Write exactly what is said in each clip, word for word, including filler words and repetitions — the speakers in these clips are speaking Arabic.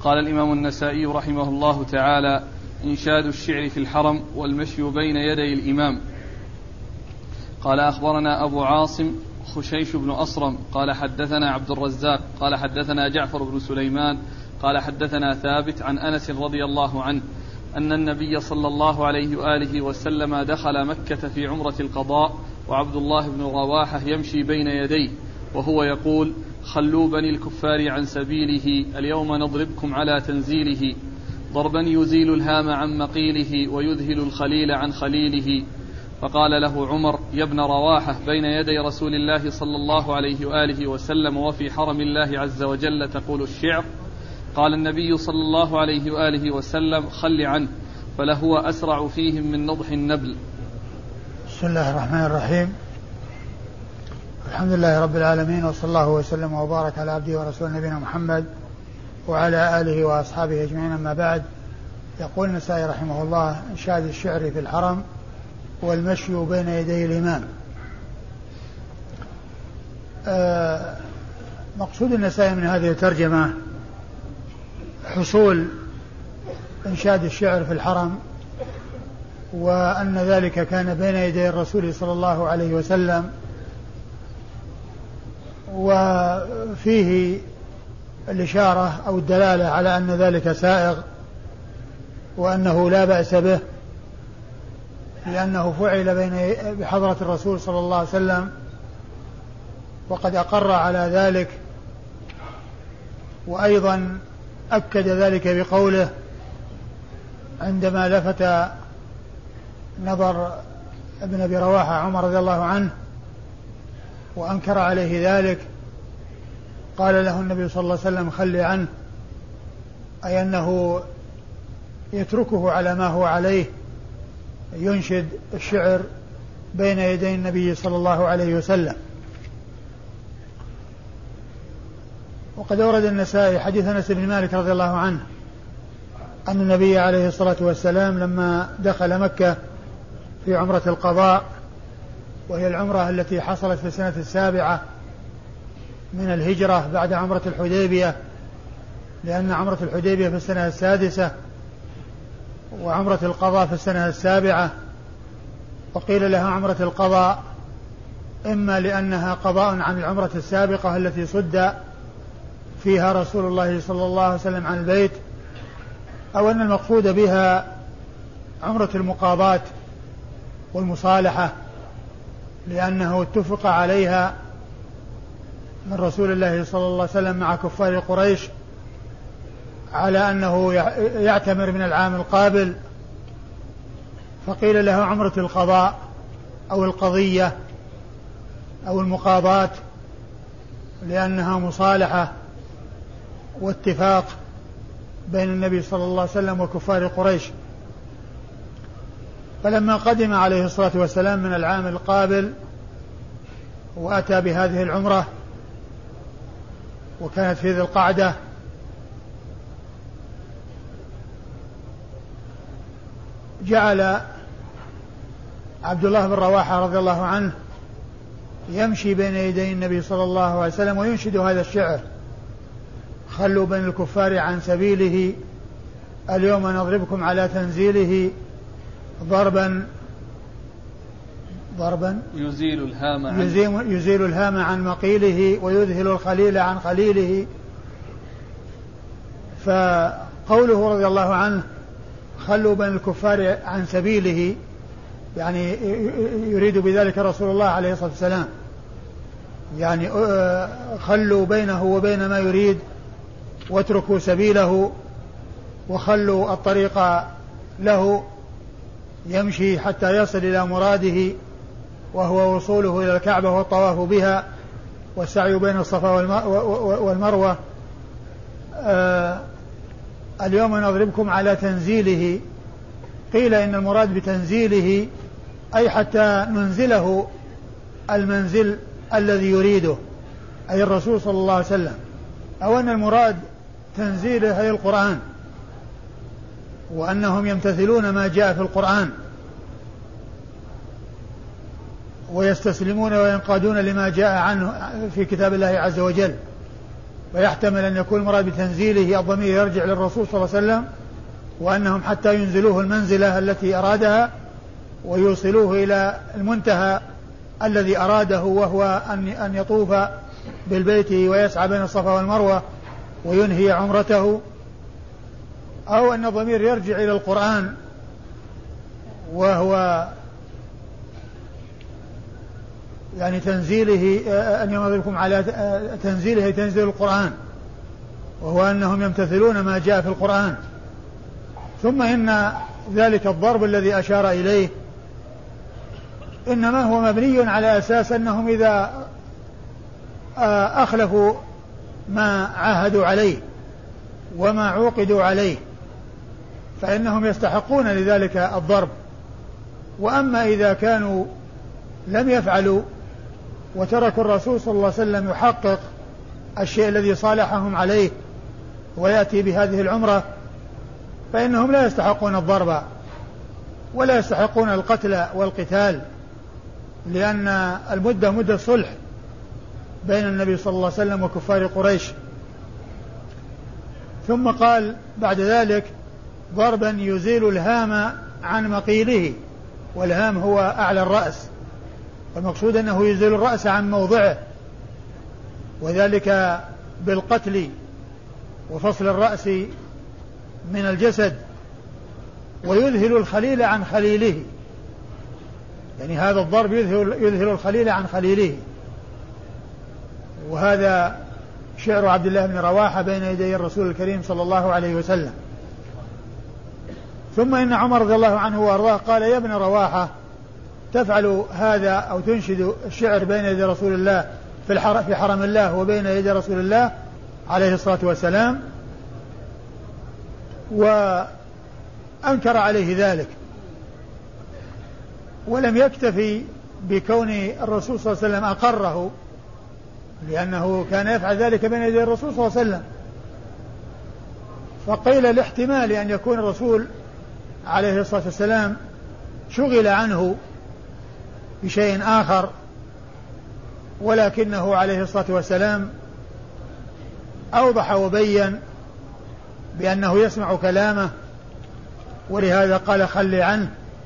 قال الإمام النسائي رحمه الله تعالى: إنشاد الشعر في الحرم والمشي بين يدي الإمام. قال أخبرنا أبو عاصم خشيش بن أصرم قال حدثنا عبد الرزاق قال حدثنا جعفر بن سليمان قال حدثنا ثابت عن أنس رضي الله عنه أن النبي صلى الله عليه وآله وسلم دخل مكة في عمرة القضاء وعبد الله بن رواحة يمشي بين يديه وهو يقول: خلوا بني الكفار عن سبيله، اليوم نضربكم على تنزيله، ضربا يزيل الهام عن مقيله ويذهل الخليل عن خليله. فقال له عمر: يا ابن رواحة، بين يدي رسول الله صلى الله عليه وآله وسلم وفي حرم الله عز وجل تقول الشعر؟ قال النبي صلى الله عليه وآله وسلم: خل عنه، فلهو أسرع فيهم من نضح النبل. بسم الله الرحمن الرحيم. الحمد لله رب العالمين، وصلى الله وسلم وبارك على عبده ورسوله نبينا محمد وعلى آله وأصحابه أجمعين، أما بعد. يقول النسائي رحمه الله: إنشاد الشعر في الحرم والمشي بين يدي الإمام. آه مقصود النسائي من هذه الترجمة حصول إنشاد الشعر في الحرم، وأن ذلك كان بين يدي الرسول صلى الله عليه وسلم، وفيه الإشارة أو الدلالة على أن ذلك سائغ وأنه لا بأس به، لأنه فعل بين بحضرة الرسول صلى الله عليه وسلم وقد أقر على ذلك، وأيضا أكد ذلك بقوله عندما لفت نظر ابن أبي رواحة عمر رضي الله عنه وأنكر عليه ذلك، قال له النبي صلى الله عليه وسلم: خل عنه، أي أنه يتركه على ما هو عليه، ينشد الشعر بين يدي النبي صلى الله عليه وسلم. وقد أورد النسائي حديث أنس بن مالك رضي الله عنه أن النبي عليه الصلاة والسلام لما دخل مكة في عمرة القضاء، وهي العمرة التي حصلت في السنة السابعة من الهجرة بعد عمرة الحديبية، لأن عمرة الحديبية في السنة السادسة وعمرة القضاء في السنة السابعة، وقيل لها عمرة القضاء إما لأنها قضاء عن العمرة السابقة التي صد فيها رسول الله صلى الله عليه وسلم عن البيت، أو أن المقصود بها عمرة المقاضاة والمصالحة، لأنه اتفق عليها من رسول الله صلى الله عليه وسلم مع كفار قريش على أنه يعتمر من العام القابل، فقيل له عمرة القضاء أو القضية أو المقاضاة، لأنها مصالحة واتفاق بين النبي صلى الله عليه وسلم وكفار قريش. فلما قدم عليه الصلاة والسلام من العام القابل وأتى بهذه العمرة، وكانت في ذي القعدة، جعل عبد الله بن رواحة رضي الله عنه يمشي بين يدي النبي صلى الله عليه وسلم وينشد هذا الشعر: خلوا بين الكفار عن سبيله، اليوم نضربكم على تنزيله، ضربا ضربا يزيل الهام عن, يزيل, يزيل الهام عن مقيله ويذهل الخليل عن خليله. فقوله رضي الله عنه: خلوا بين الكفار عن سبيله، يعني يريد بذلك رسول الله عليه الصلاة والسلام، يعني خلوا بينه وبين ما يريد واتركوا سبيله، وخلوا الطريق له يمشي حتى يصل إلى مراده، وهو وصوله إلى الكعبة والطواف بها والسعي بين الصفا والمروة. آه اليوم نضربكم على تنزيله، قيل إن المراد بتنزيله أي حتى ننزله المنزل الذي يريده، أي الرسول صلى الله عليه وسلم، أو أن المراد تنزيله أي القرآن، وأنهم يمتثلون ما جاء في القرآن ويستسلمون وينقادون لما جاء عنه في كتاب الله عز وجل. ويحتمل أن يكون المراد بتنزيله الضمير يرجع للرسول صلى الله عليه وسلم، وأنهم حتى ينزلوه المنزلة التي أرادها ويوصلوه إلى المنتهى الذي أراده، وهو أن يطوف بالبيت ويسعى بين الصفا والمروة وينهي عمرته، أو أن الضمير يرجع إلى القرآن، وهو يعني تنزيله أن يمضيكم على تنزيله تنزيل القرآن، وهو أنهم يمتثلون ما جاء في القرآن. ثم إن ذلك الضرب الذي أشار إليه إنما هو مبني على أساس أنهم إذا أخلفوا ما عاهدوا عليه وما عوقدوا عليه فإنهم يستحقون لذلك الضرب. وأما إذا كانوا لم يفعلوا وتركوا الرسول صلى الله عليه وسلم يحقق الشيء الذي صالحهم عليه ويأتي بهذه العمرة فإنهم لا يستحقون الضرب ولا يستحقون القتل والقتال، لأن المدة مدة صلح بين النبي صلى الله عليه وسلم وكفار قريش. ثم قال بعد ذلك ضربا يزيل الهام عن مقيله، والهام هو أعلى الرأس، والمقصود أنه يزيل الرأس عن موضعه، وذلك بالقتل وفصل الرأس من الجسد، ويذهل الخليل عن خليله، يعني هذا الضرب يذهل, يذهل الخليل عن خليله. وهذا شعر عبد الله بن رواحة بين يدي الرسول الكريم صلى الله عليه وسلم. ثم إن عمر رضي الله عنه وأرضاه قال يا ابن رواحة تفعل هذا أو تنشد الشعر بين يدي رسول الله في, في حرم الله وبين يدي رسول الله عليه الصلاة والسلام، وأنكر عليه ذلك، ولم يكتفي بكون الرسول صلى الله عليه وسلم أقره، لأنه كان يفعل ذلك بين يدي الرسول صلى الله عليه وسلم. فقيل الاحتمال أن يكون الرسول عليه الصلاة والسلام شغل عنه بشيء آخر، ولكنه عليه الصلاة والسلام أوضح وبين بأنه يسمع كلامه، ولهذا قال خل عنه،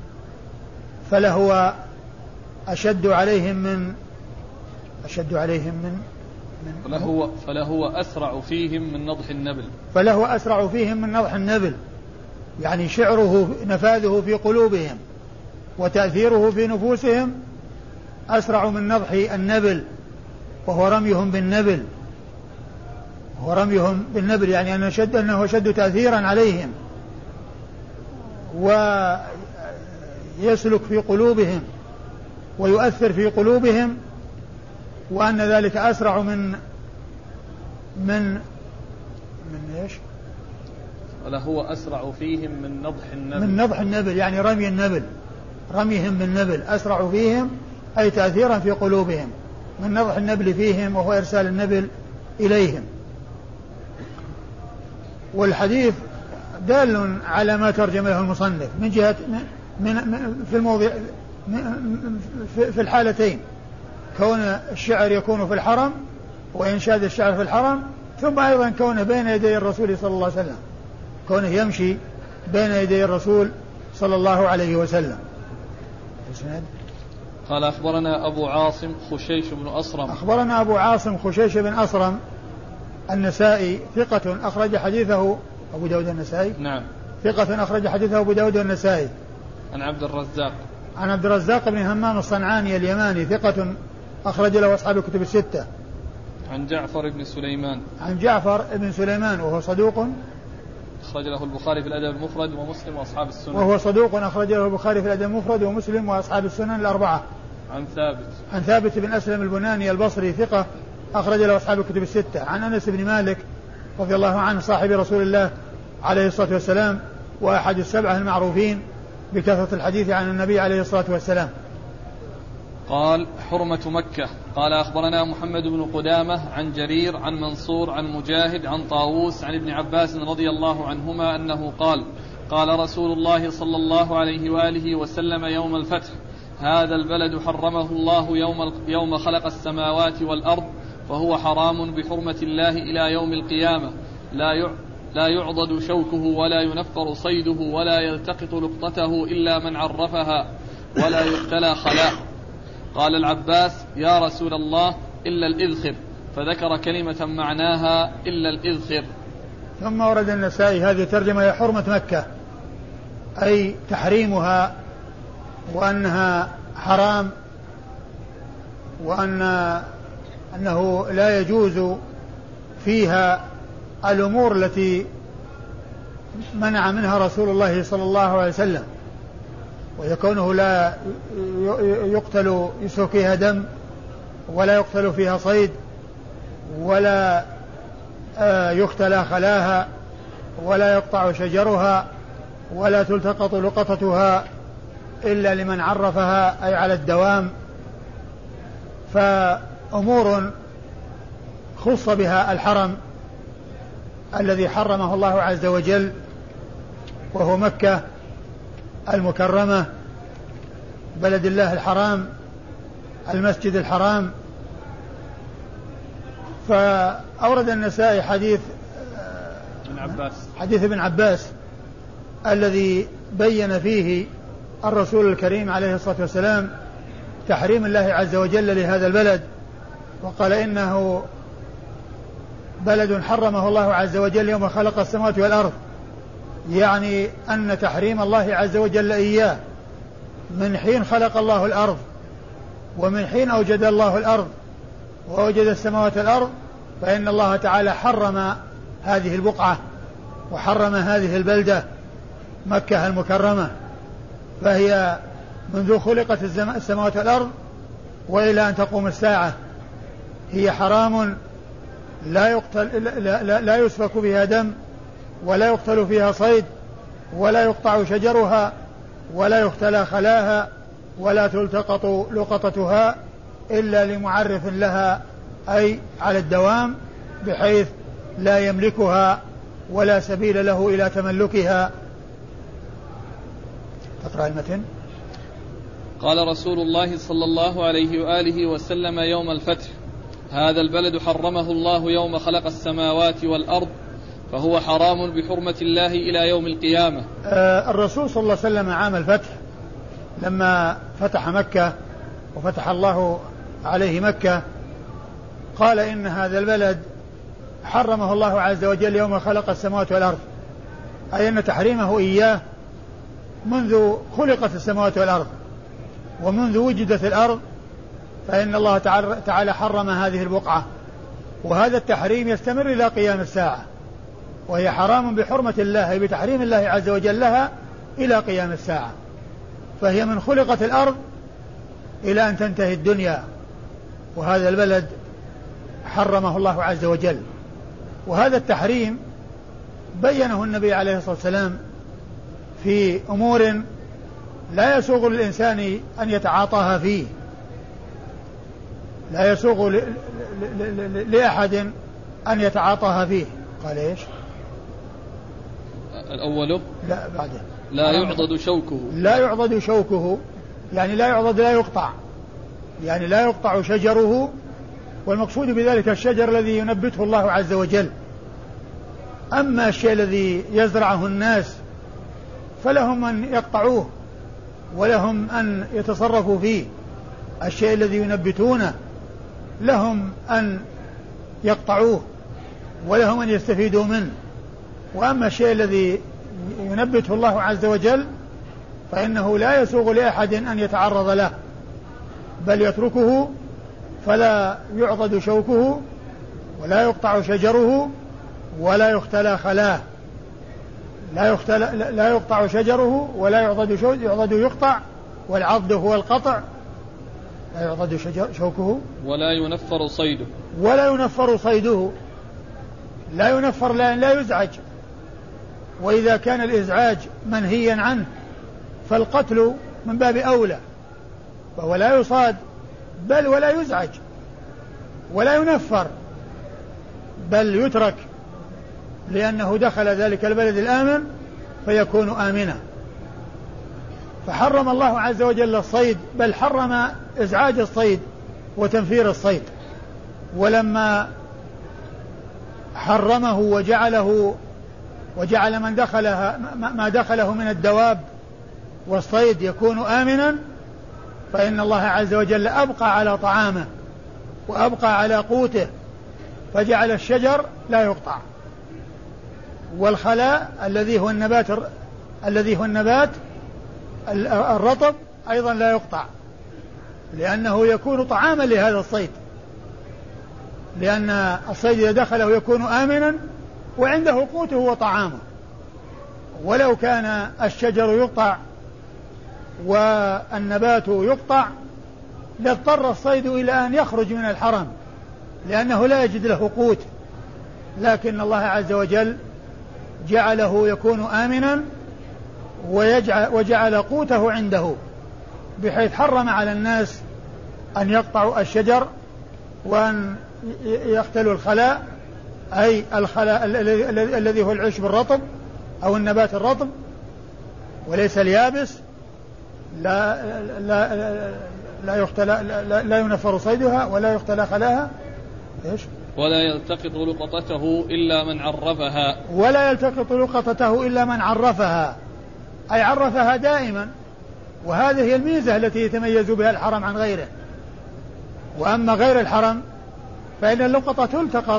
فلهو أشد عليهم من أشد عليهم من, من فلهو, فلهو أسرع فيهم من نضح النبل فلهو أسرع فيهم من نضح النبل، يعني شعره نفاذه في قلوبهم وتأثيره في نفوسهم أسرع من نضح النبل، وهو رميهم بالنبل وهو رميهم بالنبل يعني أنه شد أنه شد تأثيرا عليهم ويسلك في قلوبهم ويؤثر في قلوبهم، وأن ذلك أسرع من من من إيش؟ ولهو أسرع فيهم من نضح النبل من نضح النبل يعني رمي النبل، رميهم بالنبل أسرع فيهم أي تأثيرا في قلوبهم من نضح النبل فيهم، وهو إرسال النبل إليهم. والحديث دال على ما ترجم له المصنف من جهة من في الموضع في الحالتين، كون الشعر يكون في الحرم وإنشاد الشعر في الحرم، ثم أيضا كونه بين يدي الرسول صلى الله عليه وسلم، كونه يمشي بين يدي الرسول صلى الله عليه وسلم. قال أخبرنا أبو عاصم خشيش بن أصرم أخبرنا أبو عاصم خشيش بن أصرم النسائي ثقة أخرج حديثه أبو داود النسائي نعم ثقة أخرج حديثه أبو داود النسائي عن عبد الرزاق عن عبد الرزاق بن همام الصنعاني اليماني ثقة أخرج له أصحاب الكتب الستة. عن جعفر بن سليمان عن جعفر بن سليمان وهو صدوق أخرج له البخاري في الأدب المفرد ومسلم وأصحاب السنن وهو صدوق أخرج له البخاري في الأدب المفرد ومسلم وأصحاب السنن الأربعة. عن ثابت عن ثابت بن أسلم البناني البصري ثقة أخرج له أصحاب الكتب الستة. عن أنس بن مالك رضي الله عنه صاحب رسول الله عليه الصلاة والسلام وأحد السبعة المعروفين بكثرة الحديث عن النبي عليه الصلاة والسلام. قال حرمة مكة. قال أخبرنا محمد بن قدامة عن جرير عن منصور عن مجاهد عن طاووس عن ابن عباس رضي الله عنهما أنه قال قال رسول الله صلى الله عليه وآله وسلم يوم الفتح هذا البلد حرمه الله يوم, يوم خلق السماوات والأرض فهو حرام بحرمة الله إلى يوم القيامة، لا لا يعضد شوكه ولا ينفر صيده ولا يلتقط لقطته إلا من عرفها ولا يختلى خلاه. قال العباس: يا رسول الله إلا الإذخر، فذكر كلمة معناها إلا الإذخر. ثم ورد النسائي هذه ترجمة هي حرمة مكة، أي تحريمها وأنها حرام، وأن أنه لا يجوز فيها الأمور التي منع منها رسول الله صلى الله عليه وسلم، ويكونه لا يقتل يسفك فيها دم ولا يقتل فيها صيد ولا يختلى خلاها ولا يقطع شجرها ولا تلتقط لقطتها إلا لمن عرفها، أي على الدوام. فأمور خص بها الحرم الذي حرمه الله عز وجل وهو مكة المكرمة، بلد الله الحرام، المسجد الحرام. فأورد النسائي حديث ابن عباس حديث ابن عباس الذي بين فيه الرسول الكريم عليه الصلاة والسلام تحريم الله عز وجل لهذا البلد، وقال إنه بلد حرمه الله عز وجل يوم خلق السماوات والأرض، يعني أن تحريم الله عز وجل إياه من حين خلق الله الأرض ومن حين أوجد الله الأرض وأوجد السماوات والأرض، فإن الله تعالى حرم هذه البقعة وحرم هذه البلدة مكة المكرمة، فهي منذ خلقت السماوات والأرض وإلى أن تقوم الساعة هي حرام، لا يقتل لا, لا, لا يسفك فيها دم ولا يقتل فيها صيد ولا يقطع شجرها ولا يختلى خلاها ولا تلتقط لقطتها إلا لمعرف لها، أي على الدوام، بحيث لا يملكها ولا سبيل له إلى تملكها. تقرأ المتن. قال رسول الله صلى الله عليه وآله وسلم يوم الفتح: هذا البلد حرمه الله يوم خلق السماوات والأرض، فهو حرام بحرمة الله إلى يوم القيامة. آه الرسول صلى الله عليه وسلم عام الفتح لما فتح مكة وفتح الله عليه مكة قال إن هذا البلد حرمه الله عز وجل يوم خلق السماوات والأرض، أي أن تحريمه إياه منذ خلقت السماوات والأرض ومنذ وجدت الأرض، فإن الله تعالى حرم هذه البقعة، وهذا التحريم يستمر إلى قيام الساعة، وهي حرام بحرمة الله بتحريم الله عز وجل لها إلى قيام الساعة، فهي من خلقت الأرض إلى أن تنتهي الدنيا، وهذا البلد حرمه الله عز وجل. وهذا التحريم بينه النبي عليه الصلاة والسلام في أمور لا يسوغ للإنسان أن يتعاطاها فيه، لا يسوغ ل... ل... ل... لأحد أن يتعاطاها فيه. قال إيش؟ الأول لا بعده لا يعضد شوكه، لا يعضد شوكه يعني لا يعضد، لا يقطع، يعني لا يقطع شجره، والمقصود بذلك الشجر الذي ينبته الله عز وجل. أما الشيء الذي يزرعه الناس فلهم أن يقطعوه ولهم أن يتصرفوا فيه، الشيء الذي ينبتونه لهم أن يقطعوه ولهم أن يستفيدوا منه. وأما الشيء الذي ينبته الله عز وجل فإنه لا يسوغ لأحد أن يتعرض له، بل يتركه فلا يعضد شوكه ولا يقطع شجره ولا يختلى خلاه، لا, يختلى لا يقطع شجره ولا يعضد شوكه، يعضد يقطع، والعضد هو القطع، لا يعضد شوكه ولا ينفر صيده، ولا ينفر صيده، لا ينفر لأن لا يزعج، وإذا كان الإزعاج منهيا عنه فالقتل من باب أولى، فهو لا يصاد بل ولا يزعج ولا ينفر، بل يترك لأنه دخل ذلك البلد الآمن فيكون آمنا. فحرم الله عز وجل الصيد، بل حرم إزعاج الصيد وتنفير الصيد، ولما حرمه وجعله وجعل من دخلها ما دخله من الدواب والصيد يكون آمنا، فإن الله عز وجل أبقى على طعامه وأبقى على قوته، فجعل الشجر لا يقطع، والخلاء الذي هو النبات الذي هو النبات الرطب أيضا لا يقطع، لأنه يكون طعاما لهذا الصيد، لأن الصيد إذا دخله يكون آمنا وعنده قوته وطعامه. ولو كان الشجر يقطع والنبات يقطع لاضطر الصيد إلى أن يخرج من الحرم لأنه لا يجد له قوت، لكن الله عز وجل جعله يكون آمنا ويجعل وجعل قوته عنده، بحيث حرم على الناس أن يقطعوا الشجر وأن يقتلوا الخلاء، أي الخلاء الذي هو العشب الرطب أو النبات الرطب وليس اليابس، لا لا لا يختلى لا, لا ينفر صيدها ولا يختلى خلاها. إيش؟ ولا يلتقط لقطته إلا من عرفها. ولا يلتقط لقطته إلا من عرفها، أي عرفها دائما، وهذه هي الميزة التي يتميز بها الحرم عن غيره. وأما غير الحرم فإن اللقطة تلتقط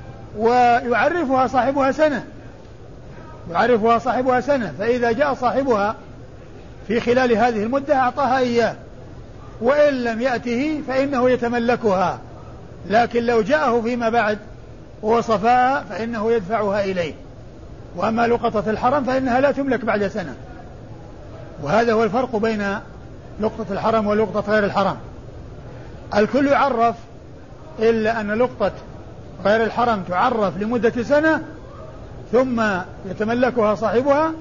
ويعرفها صاحبها سنة يعرفها صاحبها سنة فإذا جاء صاحبها في خلال هذه المدة أعطاها إياه، وإن لم يأته فإنه يتملكها، لكن لو جاءه فيما بعد ووصفها فإنه يدفعها إليه. وأما لقطة الحرم فإنها لا تملك بعد سنة، وهذا هو الفرق بين لقطة الحرم ولقطة غير الحرم. الكل يعرف إلا أن لقطة غير الحرم تعرف لمدة سنة ثم يتملكها صاحبها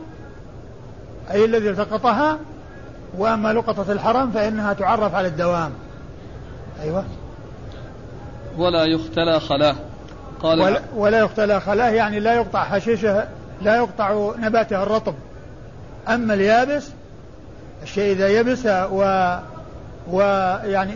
أي الذي التقطها، وأما لقطة الحرم فإنها تعرف على الدوام. أيوة. ولا يختلى خلاه. قال ولا, ولا يختلى خلاه يعني لا يقطع حشيشه، لا يقطع نباته الرطب. أما اليابس الشيء إذا يبس و ويعني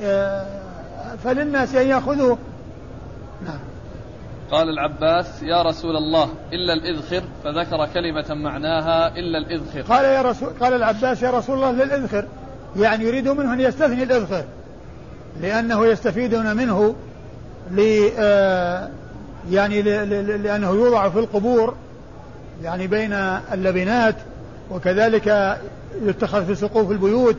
فللناس أن يأخذوه. نعم. قال العباس يا رسول الله إلا الإذخر، فذكر كلمة معناها إلا الإذخر. قال يا رسول قال العباس يا رسول الله للإذخر، يعني يريد منه أن يستثني الإذخر لأنه يستفيدون منه ل يعني لأنه يوضع في القبور يعني بين اللبنات، وكذلك يتخذ في سقوف البيوت،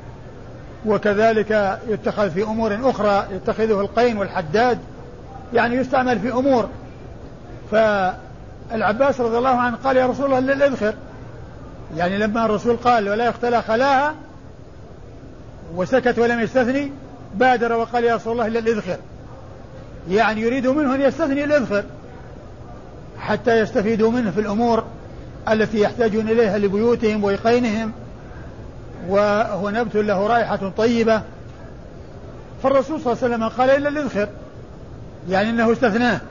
وكذلك يتخذ في أمور أخرى يتخذه القين والحداد، يعني يستعمل في أمور. فالعباس رضي الله عنه قال يا رسول الله للإذخر، يعني لما الرسول قال ولا يختلى خلاها وسكت ولم يستثني بادر وقال يا رسول الله للإذخر، يعني يريد منه أن يستثني الإذخر حتى يستفيدوا منه في الأمور التي يحتاجون إليها لبيوتهم ويقينهم، وهو نبت له رائحة طيبة. فالرسول صلى الله عليه وسلم قال إلا الإذخر، يعني أنه استثناه،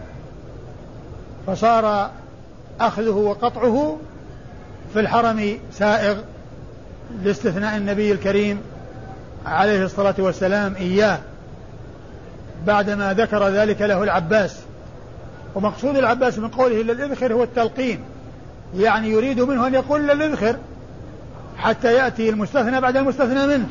فصار أخذه وقطعه في الحرم سائغ لاستثناء النبي الكريم عليه الصلاة والسلام إياه بعدما ذكر ذلك له العباس. ومقصود العباس من قوله إلا الإذخر هو التلقين، يعني يريد منه أن يقول إلا الإذخر حتى يأتي المستثنى بعد المستثنى منه.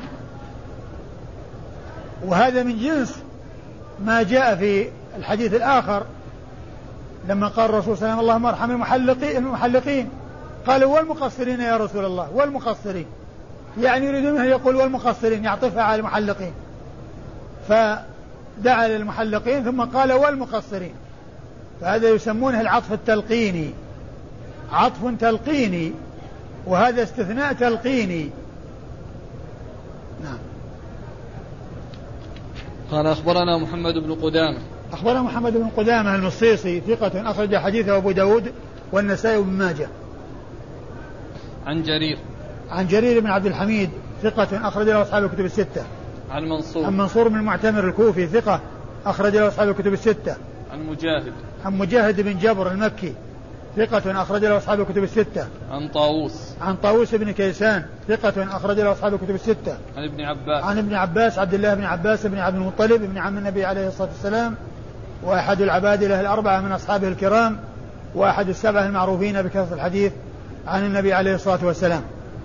وهذا من جنس ما جاء في الحديث الآخر لما قال الرسول صلى الله عليه وسلم اللهم ارحم المحلقين, المحلقين قالوا والمقصرين يا رسول الله، والمقصرين يعني يريد منه يقول والمقصرين يعطفها على المحلقين، فدعا للمحلقين ثم قال والمقصرين، فهذا يسمونه العطف التلقيني، عطف تلقيني، وهذا استثناء تلقيني. نعم. قال أخبرنا محمد بن قدامة. أخبرنا محمد بن قدامة المصيصي ثقة أخرج حديثه أبو داود والنسائي وابن ماجه. عن جرير. عن جرير بن عبد الحميد ثقة أخرج له أصحاب الكتب الستة. عن منصور. عن منصور بن المعتمر الكوفي ثقة أخرج له أصحاب الكتب الستة. عن مجاهد. عن مجاهد بن جبر المكي ثقة أخرج له أصحاب الكتب الستة. عن طاووس. عن طاووس بن كيسان ثقة أخرج له أصحاب الكتب الستة. عن ابن عباس. عن ابن عباس عبد الله بن عباس بن عبد المطلب بن عم النبي عليه الصلاة والسلام وأحد العبادلة الأربعة من أصحابه الكرام، وأحد السبعة المعروفين بكثرة الحديث عن النبي عليه الصلاة والسلام.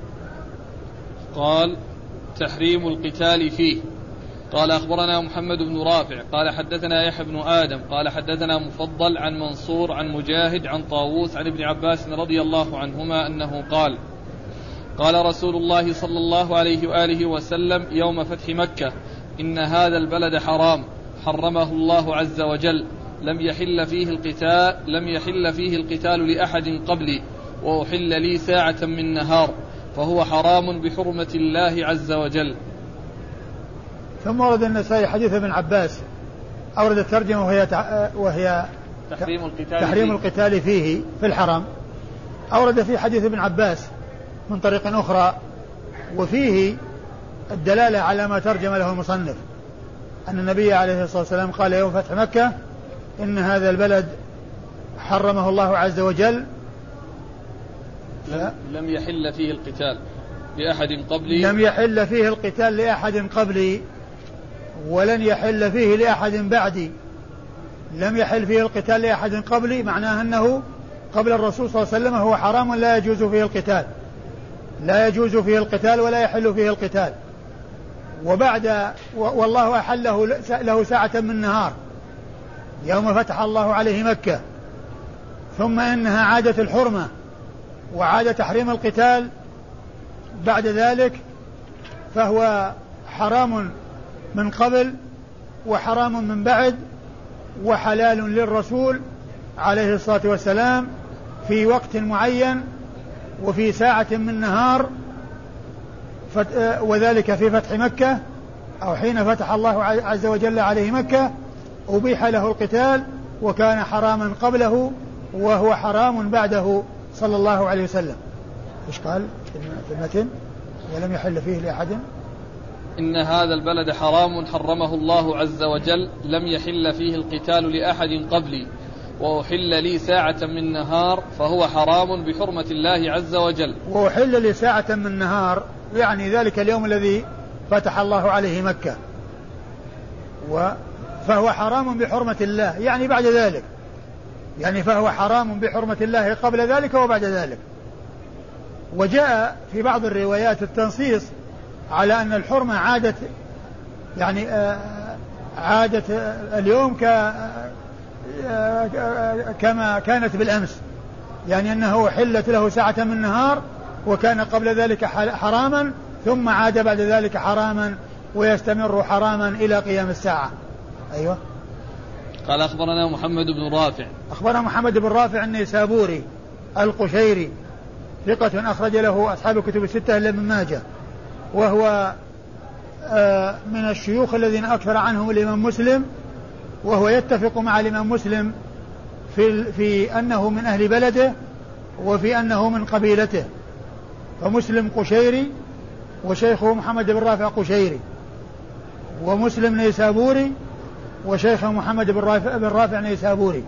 قال: تحريم القتال فيه. قال: أخبرنا محمد بن رافع قال حدثنا يحيى بن آدم قال حدثنا مفضل عن منصور عن مجاهد عن طاووس عن ابن عباس رضي الله عنهما أنه قال: قال رسول الله صلى الله عليه وآله وسلم يوم فتح مكة: إن هذا البلد حرام حرمه الله عز وجل، لم يحل فيه القتال لم يحل فيه القتال لأحد قبلي، وأحل لي ساعة من نهار، فهو حرام بحرمة الله عز وجل. ثم ورد النسائي حديث ابن عباس، أورد الترجمة وهي, وهي تحريم القتال, تحريم فيه. القتال فيه في الحرم. أورد في حديث ابن عباس من طريق أخرى، وفيه الدلالة على ما ترجم له المصنف، أن النبي عليه الصلاة والسلام قال يوم فتح مكة: إن هذا البلد حرمه الله عز وجل، لم يحل فيه القتال لأحد قبلي لم يحل فيه القتال لأحد قبلي ولن يحل فيه لأحد بعدي. لم يحل فيه القتال لأحد قبلي معناه أنه قبل الرسول صلى الله عليه وسلم هو حرام لا يجوز فيه القتال، لا يجوز فيه القتال ولا يحل فيه القتال. وبعد والله أحله له ساعة من نهار يوم فتح الله عليه مكة، ثم إنها عادة الحرمة وعادة تحريم القتال بعد ذلك، فهو حرام من قبل وحرام من بعد، وحلال للرسول عليه الصلاة والسلام في وقت معين وفي ساعة من نهار، وذلك في فتح مكة أو حين فتح الله عز وجل عليه مكة أبيح له القتال، وكان حراما قبله وهو حرام بعده صلى الله عليه وسلم. إيش قال في المتن؟ ولم يحل فيه لأحد. إن هذا البلد حرام حرمه الله عز وجل، لم يحل فيه القتال لأحد قبلي، وأحل لي ساعة من نهار، فهو حرام بحرمة الله عز وجل. وأحل لي ساعة من نهار يعني ذلك اليوم الذي فتح الله عليه مكة، فهو حرام بحرمة الله يعني بعد ذلك، يعني فهو حرام بحرمة الله قبل ذلك وبعد ذلك. وجاء في بعض الروايات التنصيص على أن الحرمة عادت يعني عادت اليوم كما كانت بالأمس، يعني أنه حلت له ساعة من نهار وكان قبل ذلك حراما ثم عاد بعد ذلك حراما ويستمر حراما إلى قيام الساعة. أيوة. قال: أخبرنا محمد بن رافع. أخبرنا محمد بن رافع النيسابوري القشيري ثقة أخرج له أصحاب الكتب الستة إلا ابن ماجه، وهو من الشيوخ الذين أكثر عنهم الإمام مسلم، وهو يتفق مع الإمام مسلم في, في أنه من أهل بلده وفي أنه من قبيلته، فمسلم قشيري وشيخه محمد بن رافع قشيري، ومسلم نيسابوري وشيخه محمد بن رافع, بن رافع نيسابوري.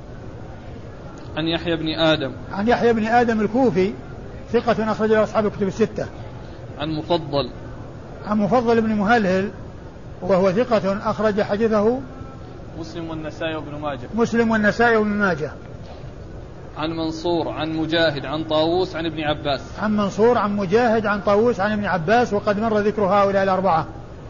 عن يحيى بن آدم. عن يحيى بن آدم الكوفي ثقة أخرج له أصحاب الكتب الستة. عن مفضل. عن مفضل بن مهلهل وهو ثقة أخرج حديثه مسلم والنسائي وابن ماجه. مسلم والنسائي وابن ماجه. عن منصور عن مجاهد عن طاووس عن ابن عباس. عن منصور عن مجاهد عن طاووس عن ابن عباس، وقد مر ذكر هؤلاء الأربعة.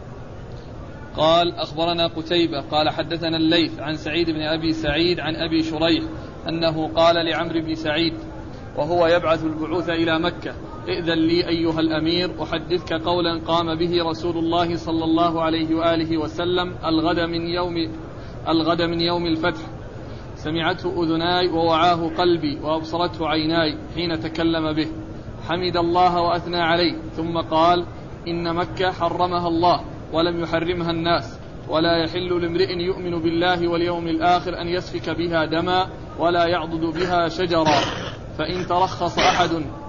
قال: أخبرنا قتيبة قال حدثنا الليث عن سعيد بن أبي سعيد عن أبي شريح أنه قال لعمرو بن سعيد وهو يبعث البعوث إلى مكة: ائذن لي أيها الأمير أحدثك قولا قام به رسول الله صلى الله عليه وآله وسلم الغد من يوم الغد من يوم الفتح، سمعته أذناي ووعاه قلبي وأبصرته عيناي حين تكلم به، حمد الله وأثنى عليه، ثم قال: إن مكة حرمها الله ولم يحرمها الناس، ولا يحل لامرئ يؤمن بالله واليوم الآخر أن يسفك بها دما ولا يعضد بها شجرا، فإن ترخص أحد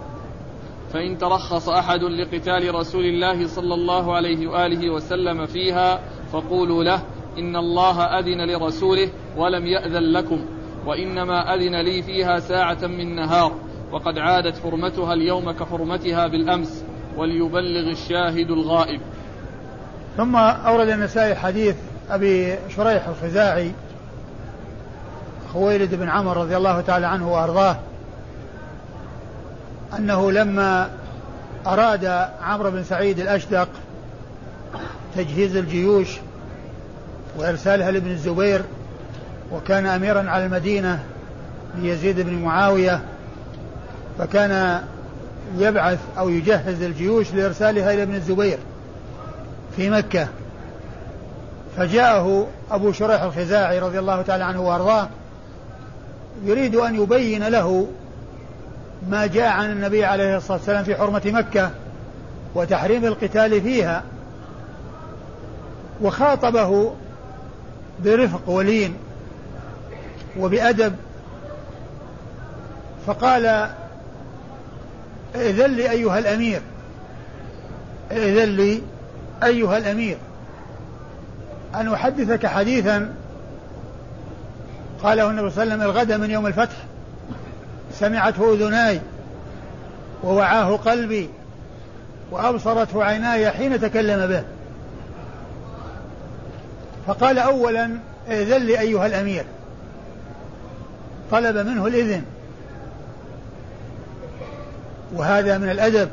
فإن ترخص أحد لقتال رسول الله صلى الله عليه وآله وسلم فيها فقولوا له: إن الله أذن لرسوله ولم يأذن لكم، وإنما أذن لي فيها ساعة من نهار، وقد عادت حرمتها اليوم كحرمتها بالأمس، وليبلغ الشاهد الغائب. ثم أورد النسائي حديث أبي شريح الخزاعي خويلد بن عمرو رضي الله تعالى عنه وأرضاه أنه لما أراد عمرو بن سعيد الأشدق تجهيز الجيوش وإرسالها لابن الزبير، وكان أميرا على المدينة ليزيد بن معاوية، فكان يبعث أو يجهز الجيوش لإرسالها إلى ابن الزبير في مكة. فجاءه أبو شريح الخزاعي رضي الله تعالى عنه وأرضاه يريد أن يبين له ما جاء عن النبي عليه الصلاة والسلام في حرمة مكة وتحريم القتال فيها، وخاطبه برفق ولين وبأدب، فقال: ائذن لي أيها الأمير، ائذن لي أيها الأمير أن أحدثك حديثا قاله النبي صلى الله عليه وسلم الغد من يوم الفتح، سمعته أذناي ووعاه قلبي وأبصرته عيناي حين تكلم به. فقال أولا: ائذن لي أيها الأمير، طلب منه الإذن، وهذا من الأدب.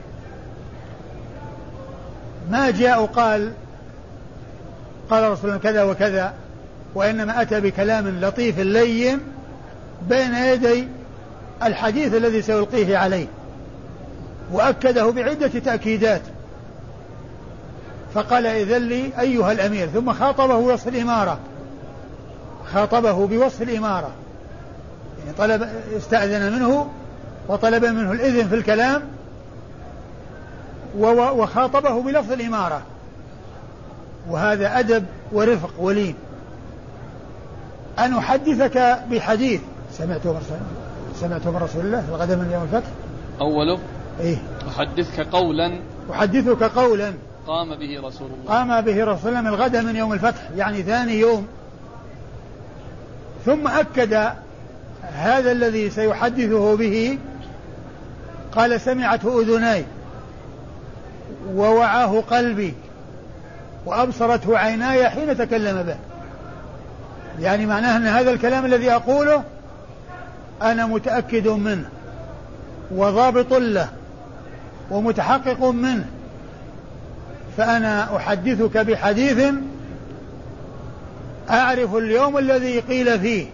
ما جاء قال قال رسول الله كذا وكذا، وإنما أتى بكلام لطيف لين بين يدي الحديث الذي سيلقيه عليه، وأكده بعدة تأكيدات. فقال: إذن لي أيها الأمير، ثم خاطبه بوصف الإمارة، خاطبه بوصف الإمارة، يعني طلب استأذن منه وطلب منه الإذن في الكلام، وخاطبه بلفظ الإمارة، وهذا أدب ورفق ولين. أن أحدثك بحديث سمعته من سمعته من رسول الله الغد من يوم الفتح. أوله إيه؟ أحدثك قولا أحدثك قولا قام به رسول الله قام به رسول الله من الغد من يوم الفتح، يعني ثاني يوم. ثم أكد هذا الذي سيحدثه به، قال: سمعته أذناي ووعاه قلبي وأبصرته عيناي حين تكلم به، يعني معناه أن هذا الكلام الذي أقوله أنا متأكد منه وضابط له ومتحقق منه، فأنا أحدثك بحديث أعرف اليوم الذي قيل فيه،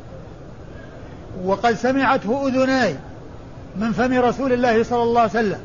وقد سمعته أذناي من فم رسول الله صلى الله عليه وسلم،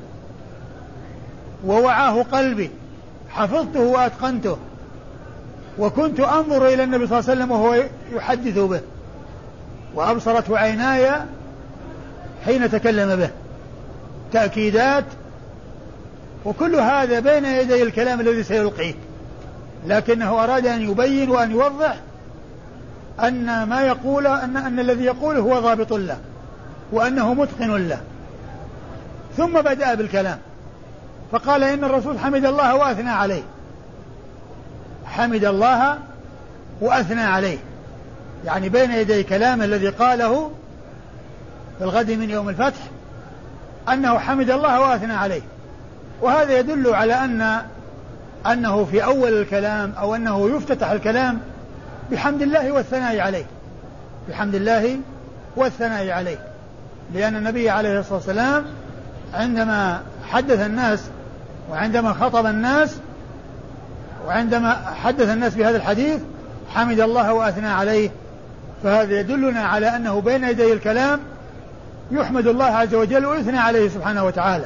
ووعاه قلبي، حفظته وأتقنته، وكنت أنظر إلى النبي صلى الله عليه وسلم وهو يحدث به، وأبصرته عيناي حين تكلم به. تأكيدات، وكل هذا بين يدي الكلام الذي سيلقيه، لكنه أراد أن يبين وأن يوضح أن ما يقول أن, أن الذي يقوله هو ضابط له وأنه متقن له. ثم بدأ بالكلام فقال: إن الرسول حمد الله وأثنى عليه، حمد الله وأثنى عليه، يعني بين يدي كلام الذي قاله في الغد من يوم الفتح أنه حمد الله وأثنى عليه. وهذا يدل على أن أنه في أول الكلام أو أنه يفتتح الكلام بحمد الله والثناء عليه، بحمد الله والثناء عليه، لأن النبي عليه الصلاة والسلام عندما حدث الناس وعندما خطب الناس وعندما حدث الناس بهذا الحديث حمد الله وأثنى عليه، فهذا يدلنا على أنه بين يدي الكلام يحمد الله عز وجل ويثنى عليه سبحانه وتعالى.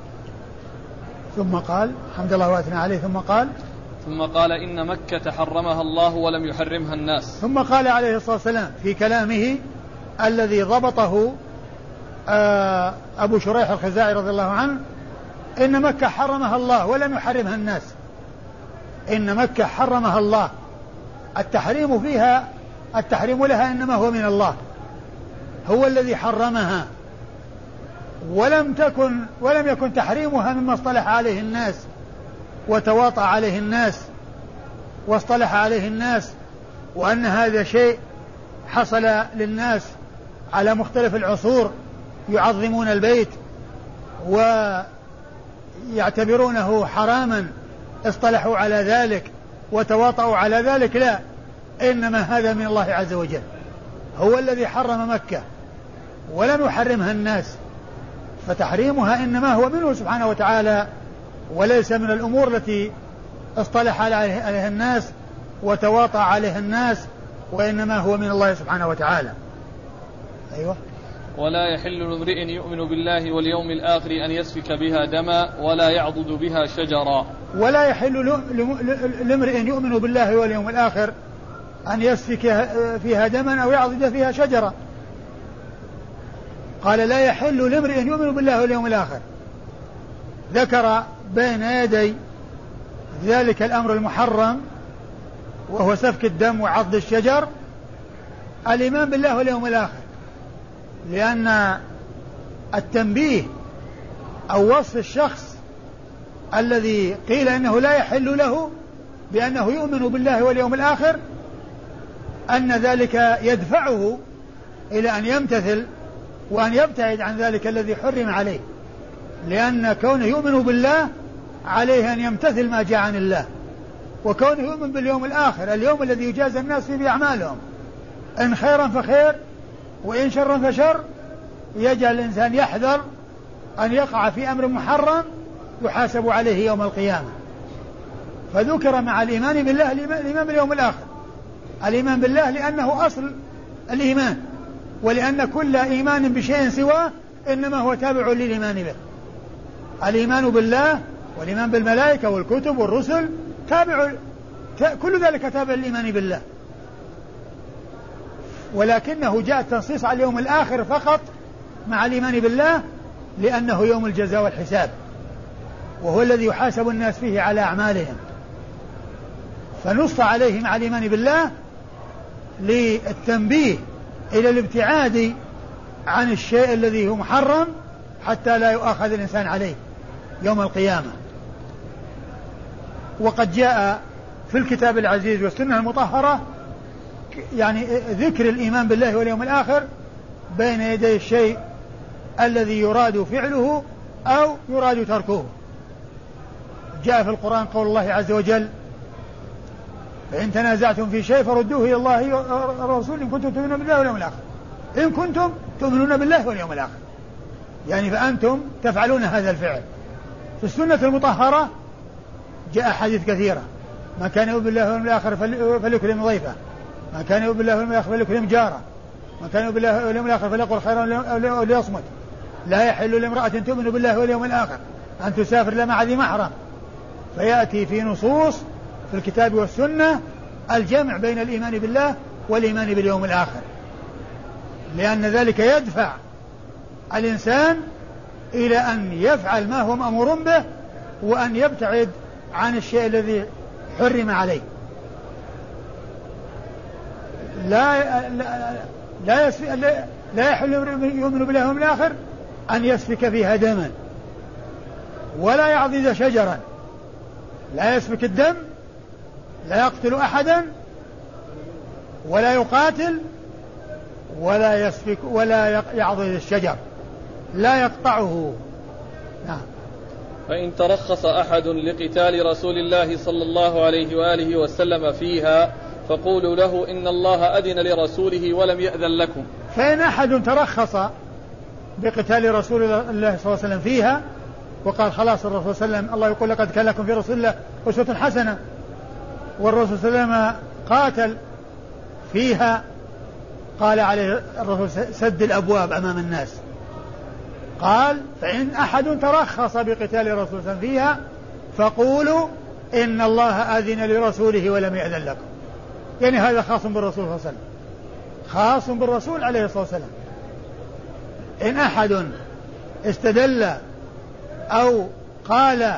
ثم قال: حمد الله وأثنى عليه. ثم قال ثم قال: إن مكة حرمها الله ولم يحرمها الناس. ثم قال عليه الصلاة والسلام في كلامه الذي ضبطه أبو شريح الخزاعي رضي الله عنه: إن مكة حرمها الله ولم يحرمها الناس. إن مكة حرمها الله، التحريم فيها التحريم لها إنما هو من الله، هو الذي حرمها، ولم تكن ولم يكن تحريمها مما اصطلح عليه الناس وتواطأ عليه الناس واصطلح عليه الناس، وأن هذا شيء حصل للناس على مختلف العصور، يعظمون البيت ويعتبرونه حراما، اصطلحوا على ذلك وتواطؤوا على ذلك. لا، إنما هذا من الله عز وجل، هو الذي حرم مكة ولم يحرمها الناس، فتحريمها إنما هو منه سبحانه وتعالى وليس من الأمور التي اصطلح عليها الناس وتواطأ عليها الناس، وإنما هو من الله سبحانه وتعالى. أيوة. ولا يحل لامرئ يؤمن بالله واليوم الآخر أن يسفك بها دما ولا يعضد بها شجرا. ولا يحل لامرئ يؤمن بالله واليوم الآخر أن يسفك فيها دما أو يعضد فيها شجرا. قال لا يحل لامرئ يؤمن بالله واليوم الآخر، ذكر بين يدي ذلك الأمر المحرم وهو سفك الدم وعض الشجر الإيمان بالله واليوم الآخر، لأن التنبيه أو وصف الشخص الذي قيل إنه لا يحل له بأنه يؤمن بالله واليوم الآخر أن ذلك يدفعه إلى أن يمتثل وأن يبتعد عن ذلك الذي حرم عليه، لأن كونه يؤمن بالله عليه أن يمتثل ما جاء عن الله، وكونه يؤمن باليوم الآخر اليوم الذي يجازى الناس فيه بأعمالهم إن خيرا فخير وإن شرا فشر، يجعل الإنسان يحذر أن يقع في أمر محرم يحاسب عليه يوم القيامة. فذكر مع الإيمان بالله الإيمان باليوم الآخر، الإيمان بالله لأنه أصل الإيمان، ولأن كل إيمان بشيء سواه إنما هو تابع للإيمان به. الإيمان بالله والإيمان بالملائكة والكتب والرسل تابع، كل ذلك تابع للإيمان بالله، ولكنه جاء التنصيص على اليوم الآخر فقط مع الإيمان بالله لأنه يوم الجزاء والحساب، وهو الذي يحاسب الناس فيه على أعمالهم، فنص عليه مع الإيمان بالله للتنبيه إلى الابتعاد عن الشيء الذي هو محرم حتى لا يؤاخذ الإنسان عليه يوم القيامة. وقد جاء في الكتاب العزيز والسنة المطهرة يعني ذكر الإيمان بالله واليوم الآخر بين يدي الشيء الذي يراد فعله أو يراد تركه. جاء في القرآن قول الله عز وجل فإن تنازعتم في شيء فردوه إلى الله والرسول إن كنتم تؤمنون بالله واليوم الآخر، إن كنتم تؤمنون بالله واليوم الآخر، يعني فأنتم تفعلون هذا الفعل. في السنة المطهرة جاء حديث كثيرة: ما كان يؤمن بالله واليوم الآخر فليكرم ضيفه، ما كان يؤمن بالله واليوم الآخر فليكرم جاره، ما كان يؤمن بالله واليوم الآخر فليقل خيرا أو ليصمت. لا يحل لامرأة تؤمن بالله واليوم الآخر أن تسافر إلا مع ذي محرم. فيأتي في نصوص في الكتاب والسنة الجمع بين الإيمان بالله والإيمان باليوم الآخر، لأن ذلك يدفع الإنسان إلى أن يفعل ما هو مأمور به وأن يبتعد عن الشيء الذي حرم عليه. لا لا لا, لا, لا يحل يؤمن بالله واليوم الآخر أن يسفك فيها دما ولا يعضد شجرا، لا يسفك الدم، لا يقتل أحدا ولا يقاتل ولا يسفك ولا يعضد الشجر، لا يقطعه. نعم. فإن ترخص أحد لقتال رسول الله صلى الله عليه وآله وسلم فيها فقولوا له إن الله أذن لرسوله ولم يأذن لكم. فإن أحد ترخص بقتال رسول الله صلى الله عليه وسلم فيها وقال خلاص الرسول صلى الله عليه وسلم الله يقول لقد كان لكم في رسول الله أسوة حسنة، والرسول صلى الله عليه وسلم قاتل فيها، قال عليه الرسول سد الأبواب أمام الناس. قال فإن أحد ترخص بقتال الرسول صلى الله عليه وسلم فيها فقولوا إن الله أذن لرسوله ولم يأذن لكم. يعني هذا خاص بالرسول صلى الله عليه وسلم، خاص بالرسول عليه الصلاة والسلام. إن أحد استدل أو قال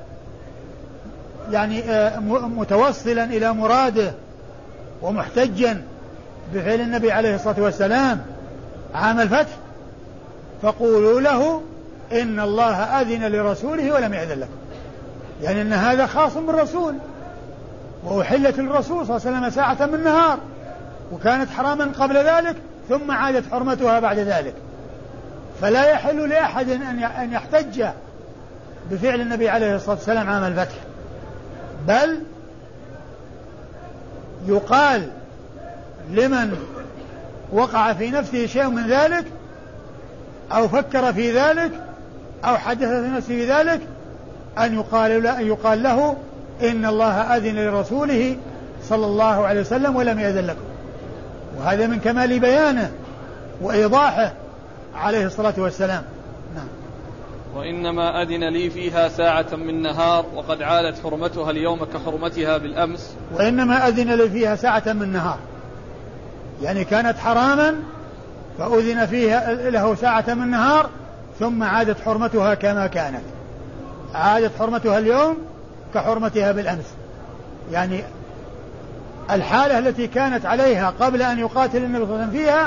يعني متوصلا إلى مراده ومحتجا بفعل النبي عليه الصلاة والسلام عام الفتح فقولوا له إن الله أذن لرسوله ولم يأذن لكم، يعني أن هذا خاص بالرسول، وأحلت للرسول صلى الله عليه وسلم ساعة من نهار، وكانت حراما قبل ذلك ثم عادت حرمتها بعد ذلك. فلا يحل لأحد أن يحتج بفعل النبي عليه الصلاة والسلام عام الفتح، بل يقال لمن وقع في نفسه شيء من ذلك أو فكر في ذلك أو حدث في نفسه في ذلك أن يقال, أن يقال له إن الله أذن لرسوله صلى الله عليه وسلم ولم يأذن لكم. وهذا من كمال بيانه وإيضاحه عليه الصلاة والسلام. نعم. وإنما أذن لي فيها ساعة من نهار وقد عادت حرمتها اليوم كحرمتها بالأمس. وإنما أذن لي فيها ساعة من نهار، يعني كانت حراما فأذن فيها له ساعة من نهار ثم عادت حرمتها كما كانت، عادت حرمتها اليوم كحرمتها بالأمس، يعني الحالة التي كانت عليها قبل أن يقاتل النبي صلى الله عليه وسلم فيها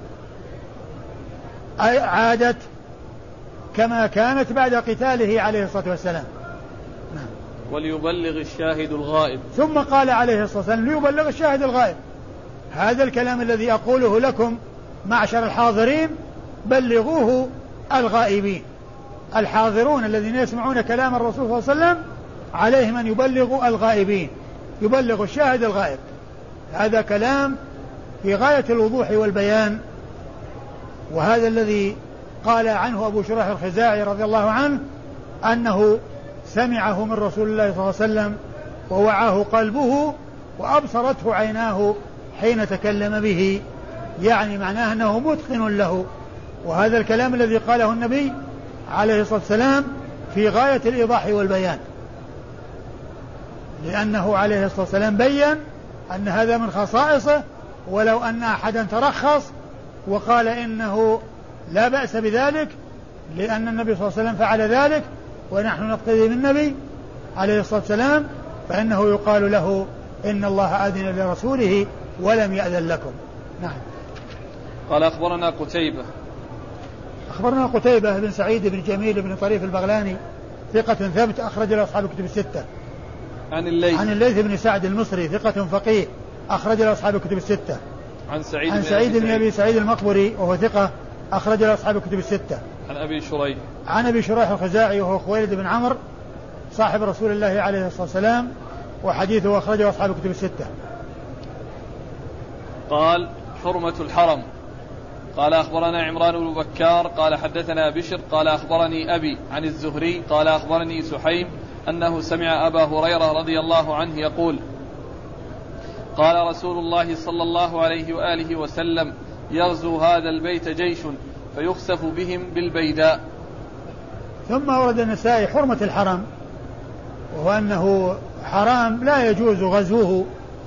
عادت كما كانت بعد قتاله عليه الصلاة والسلام. نعم. وليبلغ الشاهد الغائب. ثم قال عليه الصلاة والسلام ليبلغ الشاهد الغائب. هذا الكلام الذي أقوله لكم معشر الحاضرين بلغوه الغائبين. الحاضرون الذين يسمعون كلام الرسول صلى الله عليه وسلم عليهم أن يبلغوا الغائبين، يبلغ الشاهد الغائب. هذا كلام في غاية الوضوح والبيان، وهذا الذي قال عنه أبو شريح الخزاعي رضي الله عنه أنه سمعه من رسول الله صلى الله عليه وسلم ووعاه قلبه وأبصرته عيناه حين تكلم به، يعني معناه أنه متقن له. وهذا الكلام الذي قاله النبي عليه الصلاة والسلام في غاية الإيضاح والبيان، لأنه عليه الصلاة والسلام بيّن أن هذا من خصائصه، ولو أن أحدا ترخص وقال إنه لا بأس بذلك لأن النبي صلى الله عليه وسلم فعل ذلك ونحن نقتدي بالنبي عليه الصلاة والسلام، فإنه يقال له إن الله أذن لرسوله ولم يأذن لكم. نعم. قال أخبرنا قتيبة أخبرنا قتيبة بن سعيد بن جميل بن طريف البغلاني ثقة ثبت أخرج له أصحاب الكتب الستة. عن الليث عن الليث بن سعد المصري ثقة فقيه أخرج له أصحاب الكتب الستة. عن سعيد, عن سعيد بن أبي سعيد المقبري وهو ثقة أخرج له أصحاب الكتب الستة. عن أبي شريح عن أبي شريح الخزاعي وهو خويلد بن عمرو صاحب رسول الله عليه الصلاة والسلام وحديثه أخرجه أصحاب الكتب الستة. قال حرمة الحرم. قال أخبرنا عمران بن بكار قال حدثنا بشر قال أخبرني أبي عن الزهري قال أخبرني سحيم أنه سمع أبا هريرة رضي الله عنه يقول قال رسول الله صلى الله عليه وآله وسلم يغزو هذا البيت جيش فيخسف بهم بالبيداء. ثم ورد النسائي حرمة الحرم، وهو أنه حرام لا يجوز غزوه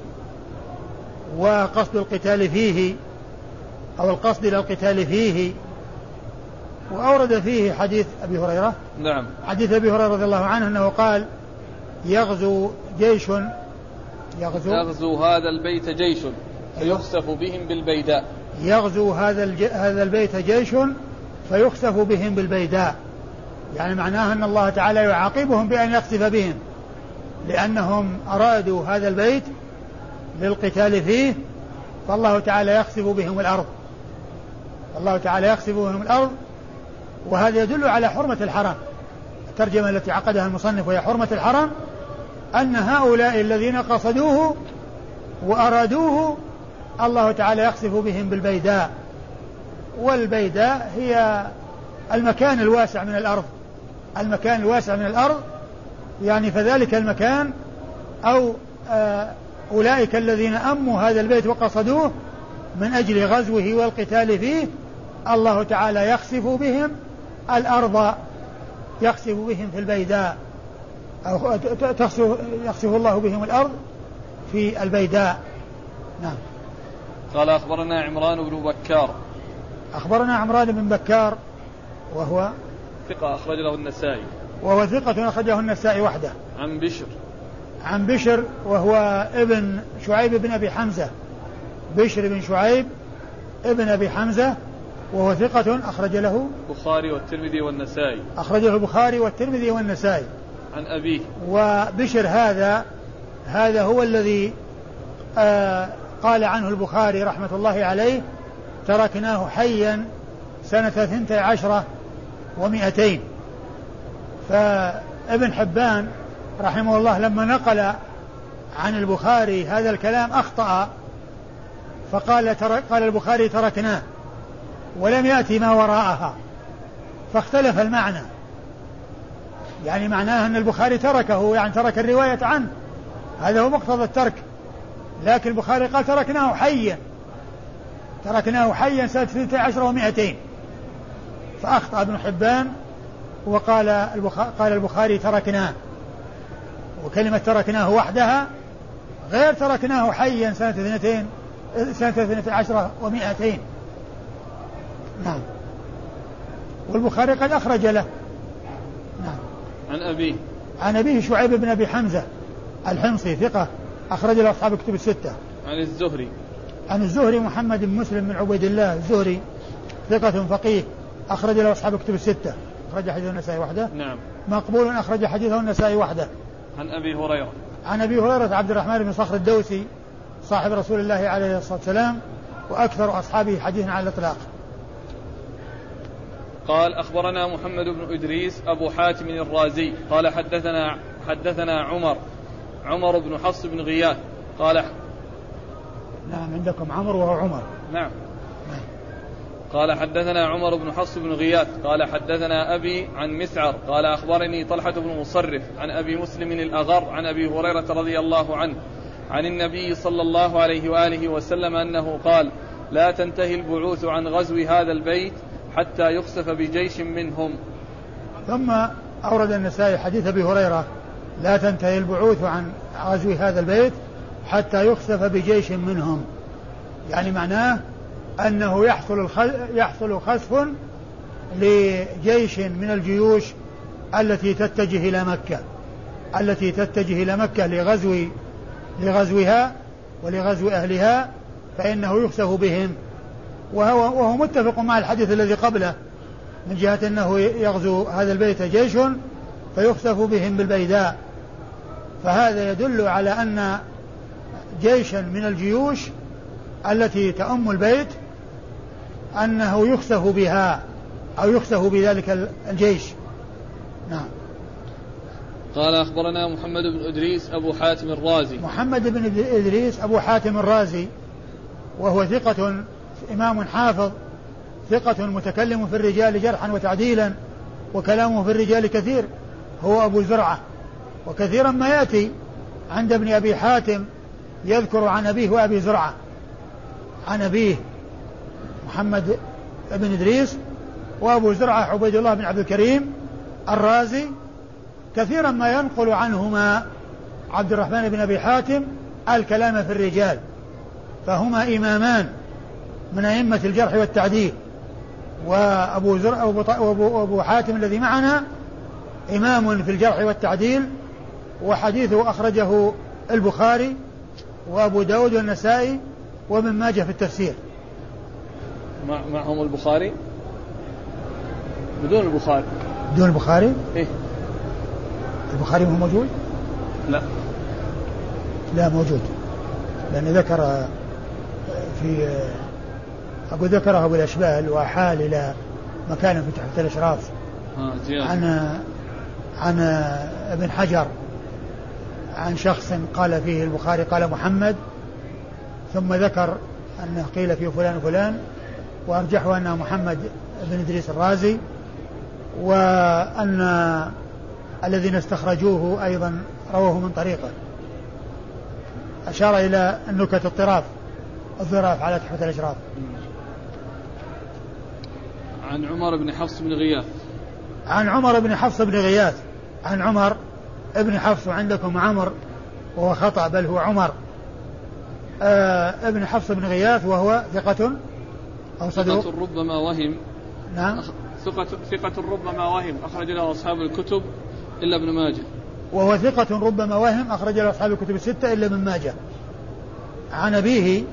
وقصد القتال فيه أو القصد إلى القتال فيه. وأورد فيه حديث أبي هريرة. نعم. حديث أبي هريرة رضي الله عنه أنه قال يغزو جيش يغزو, يغزو هذا البيت جيش فيخسف بهم بالبيداء. يغزو هذا الج... هذا البيت جيش فيخسف بهم بالبيداء، يعني معناه أن الله تعالى يعاقبهم بأن يخسف بهم لأنهم أرادوا هذا البيت للقتال فيه، فالله تعالى يخسف بهم الأرض الله تعالى يخسف بهم الأرض. وهذا يدل على حرمة الحرم. الترجمة التي عقدها المصنف وهي حرمة الحرم أن هؤلاء الذين قصدوه وأرادوه الله تعالى يخسف بهم بالبيداء. والبيداء هي المكان الواسع من الأرض المكان الواسع من الأرض يعني فذلك المكان أو أولئك الذين أموا هذا البيت وقصدوه من أجل غزوه والقتال فيه الله تعالى يخسف بهم الأرض يخسف بهم في البيداء أو تخسف يخسف الله بهم الأرض في البيداء. نعم. قال أخبرنا عمران بن بكار أخبرنا عمران بن بكار وهو ثقة أخرج له النسائي وهو ثقة أخرجه النسائي وحده. عن بشر عن بشر وهو ابن شعيب بن أبي حمزة بشر بن شعيب ابن أبي حمزة وهو ثقة أخرج له البخاري والترمذي والنسائي أخرجه البخاري والترمذي والنسائي. عن أبيه. وبشر هذا هذا هو الذي آه قال عنه البخاري رحمة الله عليه تركناه حيا سنة ثنتي عشرة ومئتين. فابن حبان رحمه الله لما نقل عن البخاري هذا الكلام أخطأ فقال ترك قال البخاري تركناه ولم يأتي ما وراءها فاختلف المعنى، يعني معناه أن البخاري تركه يعني ترك الرواية عنه، هذا هو مقتضى الترك، لكن البخاري قال تركناه حيا تركناه حيا سنة اثنتي عشرة ومائتين، فأخطأ ابن حبان وقال البخاري قال البخاري تركناه، وكلمة تركناه وحدها غير تركناه حيا سنة اثنتين سنة اثنتي عشرة ومائتين. نعم. والبخاري قد أخرج له. نعم. عن أبيه عن أبيه شعيب بن أبي حمزة الحمصي ثقة أخرج له أصحاب الكتب الستة. عن الزهري عن الزهري محمد بن مسلم بن عبيد الله الزهري ثقة فقيه أخرج له أصحاب الكتب الستة، أخرج حديثه النسائي وحده. نعم. مقبول أخرج حديثه النسائي وحده. عن أبي هريرة عن أبي هريرة عبد الرحمن بن صخر الدوسي صاحب رسول الله عليه الصلاة والسلام وأكثر أصحابه حديثا على الإطلاق. قال أخبرنا محمد بن إدريس أبو حاتم الرازي قال حدثنا حدثنا عمر عمر بن حفص بن غياث قال. نعم عندكم عمر وهو عمر. نعم. قال حدثنا عمر بن حفص بن غياث قال حدثنا أبي عن مسعر قال أخبرني طلحة بن مصرف عن أبي مسلم الأغر عن أبي هريرة رضي الله عنه عن النبي صلى الله عليه وآله وسلم أنه قال لا تنتهي البعوث عن غزو هذا البيت حتى يخسف بجيش منهم. ثم أورد النسائي حديث أبي هريرة لا تنتهي البعوث عن غزو هذا البيت حتى يخسف بجيش منهم، يعني معناه أنه يحصل يحصل خسف لجيش من الجيوش التي تتجه إلى مكة التي تتجه إلى مكة لغزو لغزوها ولغزو أهلها، فإنه يخسف بهم، وهو, وهو متفق مع الحديث الذي قبله من جهة أنه يغزو هذا البيت جيش فيخسف بهم بالبيداء، فهذا يدل على أن جيشا من الجيوش التي تأم البيت أنه يخسف بها أو يخسف بذلك الجيش. نعم. قال أخبرنا محمد بن إدريس أبو حاتم الرازي محمد بن إدريس أبو حاتم الرازي وهو ثقة إمام حافظ ثقة متكلم في الرجال جرحا وتعديلا وكلامه في الرجال كثير، هو أبو زرعة، وكثيرا ما يأتي عند ابن أبي حاتم يذكر عن أبيه وأبي زرعة عن أبيه محمد بن إدريس وأبو زرعة عبيد الله بن عبد الكريم الرازي، كثيرا ما ينقل عنهما عبد الرحمن بن أبي حاتم الكلام في الرجال، فهما إمامان من أئمة الجرح والتعديل، وأبو زرع وأبو حاتم الذي معنا إمام في الجرح والتعديل، وحديثه أخرجه البخاري وأبو داود والنسائي وابن ماجه في التفسير. معهم البخاري بدون البخاري بدون البخاري إيه؟ البخاري مو موجود؟ لا لا موجود، لأن ذكر في أقول ذكره بالأشبال وحال إلى مكان في تحت الأشراف آه عن عن ابن حجر عن شخص قال فيه البخاري قال محمد، ثم ذكر أنه قيل فيه فلان وفلان، وأرجحه أنه محمد بن إدريس الرازي، وأن الذين استخرجوه أيضا رواه من طريقه، أشار إلى النكت الطراف الظراف على تحت الأشراف. عن عمر بن حفص بن غياث عن عمر بن حفص بن غياث عن عمر ابن حفص، وعندكم عمر وهو خطأ بل هو عمر آه ابن حفص بن غياث، وهو ثقة أو صدوق ثقة ربما وهم. نعم. ثقة ثقة ربما وهم أخرج له أصحاب الكتب إلا ابن ماجه. وهو ثقة ربما وهم أخرج له أصحاب الكتب الستة إلا ابن ماجه. عن أبيه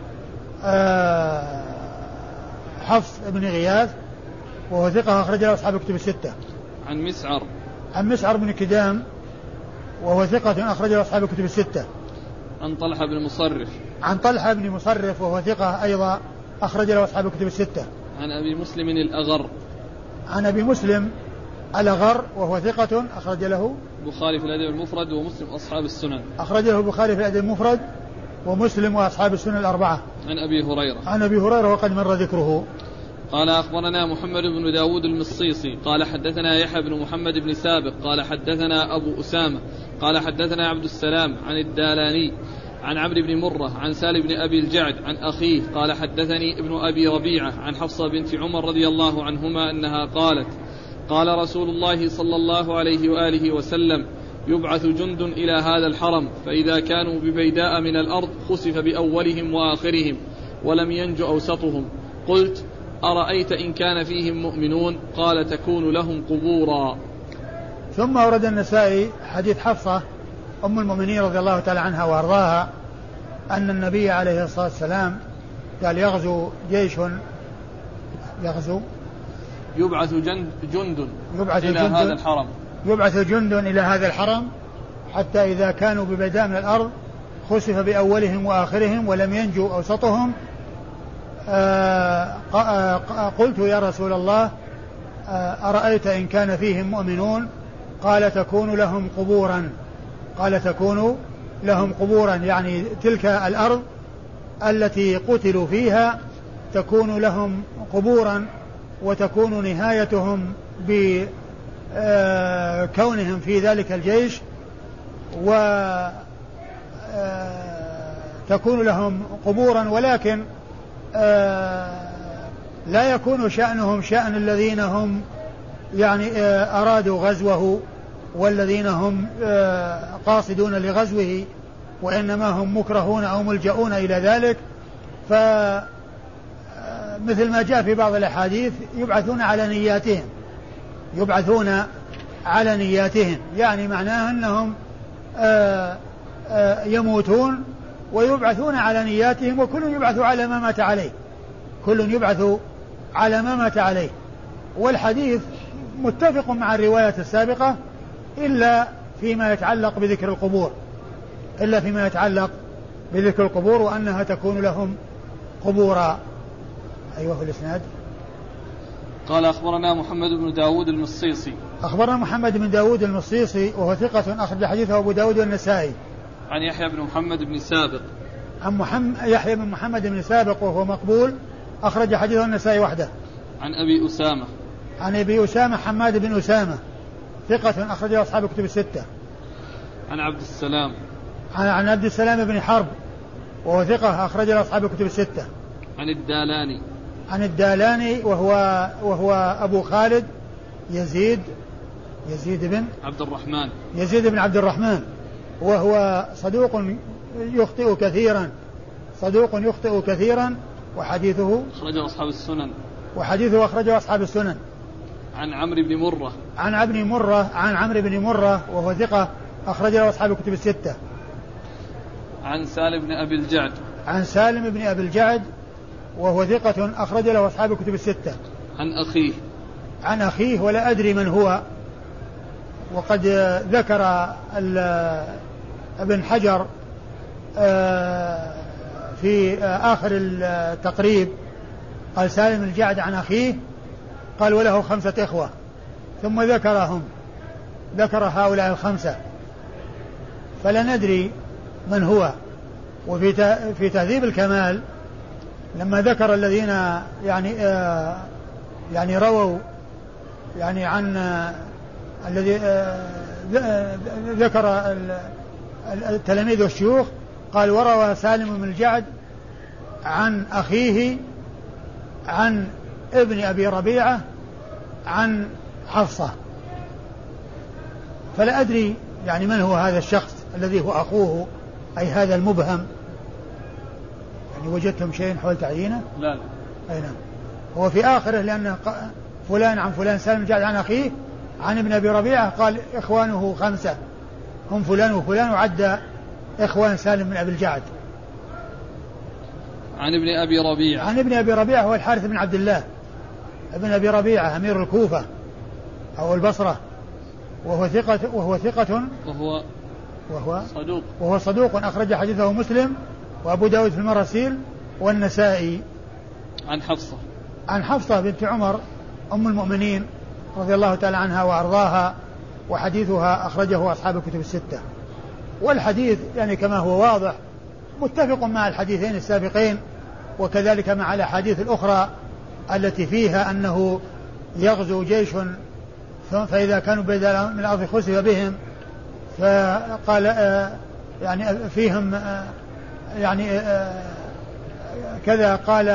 آه حفص بن غياث وهو ثقة أخرج له أصحاب الكتب الستة. عن مسعر عن مسعر بن كدام وهو ثقة أخرج له أصحاب الكتب الستة. عن طلحة بن مصرف عن طلحة بن مصرف وهو ثقة أيضا أخرج له أصحاب الكتب الستة. عن أبي مسلم الأغر عن أبي مسلم الأغر وهو ثقة أخرج له البخاري في الأدب المفرد ومسلم أصحاب السنن. أخرج له البخاري في الأدب المفرد ومسلم وأصحاب السنن الأربعة. عن أبي هريرة عن أبي هريرة وقد مر ذكره. قال أخبرنا محمد بن داود المصيصي قال حدثنا يحيى بن محمد بن سابق قال حدثنا أبو أسامة قال حدثنا عبد السلام عن الدالاني عن عمرو بن مرة عن سالم بن أبي الجعد عن أخيه قال حدثني ابن أبي ربيعة عن حفصة بنت عمر رضي الله عنهما أنها قالت قال رسول الله صلى الله عليه وآله وسلم يبعث جند إلى هذا الحرم فإذا كانوا ببيداء من الأرض خسف بأولهم وآخرهم ولم ينج أوسطهم. قلت أرأيت إن كان فيهم مؤمنون قال تكون لهم قبورا. ثم أورد النسائي حديث حفصة أم المؤمنين رضي الله تعالى عنها وأرضاها أن النبي عليه الصلاة والسلام قال يغزو جيش يغزو يبعث جند, جند يبعث إلى جند هذا الحرم يبعث جند إلى هذا الحرم حتى إذا كانوا ببيداء من الأرض خسف بأولهم وآخرهم ولم ينجوا أوسطهم. آه قلت يا رسول الله آه أرأيت إن كان فيهم مؤمنون قال تكون لهم قبورا قال تكون لهم قبورا يعني تلك الأرض التي قتلوا فيها تكون لهم قبورا وتكون نهايتهم بكونهم في ذلك الجيش وتكون لهم قبورا ولكن لا يكون شأنهم شأن الذين هم يعني أرادوا غزوه والذين هم قاصدون لغزوه وإنما هم مكرهون أو ملجؤون إلى ذلك. فمثل ما جاء في بعض الأحاديث يبعثون على نياتهم يبعثون على نياتهم يعني معناه أنهم يموتون ويبعثون على نياتهم وكل يبعث على ما مات عليه كل يبعث على ما مات عليه. والحديث متفق مع الرواية السابقة إلا فيما يتعلق بذكر القبور إلا فيما يتعلق بذكر القبور وأنها تكون لهم قبورا. أيوة في الإسناد. قال أخبرنا محمد بن داود المصيصي أخبرنا محمد بن داود المصيصي وهو ثقة أخرج حديثه أبو داود والنسائي. عن يحيى بن محمد بن سابق عن محمد يحيى بن محمد بن سابق وهو مقبول أخرج حديثه النسائي وحده. عن أبي أسامة عن أبي أسامة حماد بن أسامة ثقة أخرجه أصحاب الكتب الستة. عن عبد السلام عن, عن عبد السلام بن حرب وهو ثقة أخرجه أصحاب الكتب الستة. عن الدالاني عن الدالاني وهو وهو أبو خالد يزيد يزيد بن عبد الرحمن يزيد بن عبد الرحمن وهو صدوق يخطئ كثيرا صدوق يخطئ كثيرا وحديثه أخرجه أصحاب السنن وحديثه أخرجه أصحاب السنن. عن عمرو بن مرة عن عمرو مرة عن عمرو بن مرة وهو ثقة أخرجه أصحاب الكتب الستة. عن سالم بن أبي الجعد عن سالم بن أبي الجعد وهو ثقة أخرج له أصحاب الكتب الستة. عن أخيه عن أخيه ولا أدري من هو وقد ذكر ابن حجر في آخر التقريب قال سالم الجعد عن أخيه قال وله خمسة إخوة ثم ذكرهم ذكر هؤلاء الخمسة فلا ندري من هو. وفي في تهذيب الكمال لما ذكر الذين يعني آه يعني رووا يعني عن آه الذي آه ذكر التلاميذ والشيوخ قال وروى سالم بن الجعد عن أخيه عن ابن أبي ربيعة عن حفصة فلا أدري يعني من هو هذا الشخص الذي هو أخوه أي هذا المبهم. يعني وجدتم شيء حول تعيينه؟ لا لا أي نعم. هو في آخره لأنه فلان عن فلان سالم جاء عن أخيه عن ابن أبي ربيعة قال إخوانه خمسة هم فلان وفلان وعد إخوان سالم بن أبي الجعد. عن ابن أبي ربيعة عن ابن أبي ربيعة هو الحارث بن عبد الله ابن أبي ربيعة أمير الكوفة أو البصرة وهو ثقة وهو ثقة وهو وهو صدوق وهو صدوق أخرج حديثه مسلم وأبو داود في المراسيل والنسائي. عن حفصة عن حفصة بنت عمر أم المؤمنين رضي الله تعالى عنها وأرضاها وحديثها أخرجه أصحاب الكتب الستة. والحديث يعني كما هو واضح متفق مع الحديثين السابقين وكذلك مع الأحاديث الأخرى التي فيها أنه يغزو جيش فإذا كانوا بدلا من الأرض خسف بهم، فقال آه يعني فيهم آه يعني آه كذا قال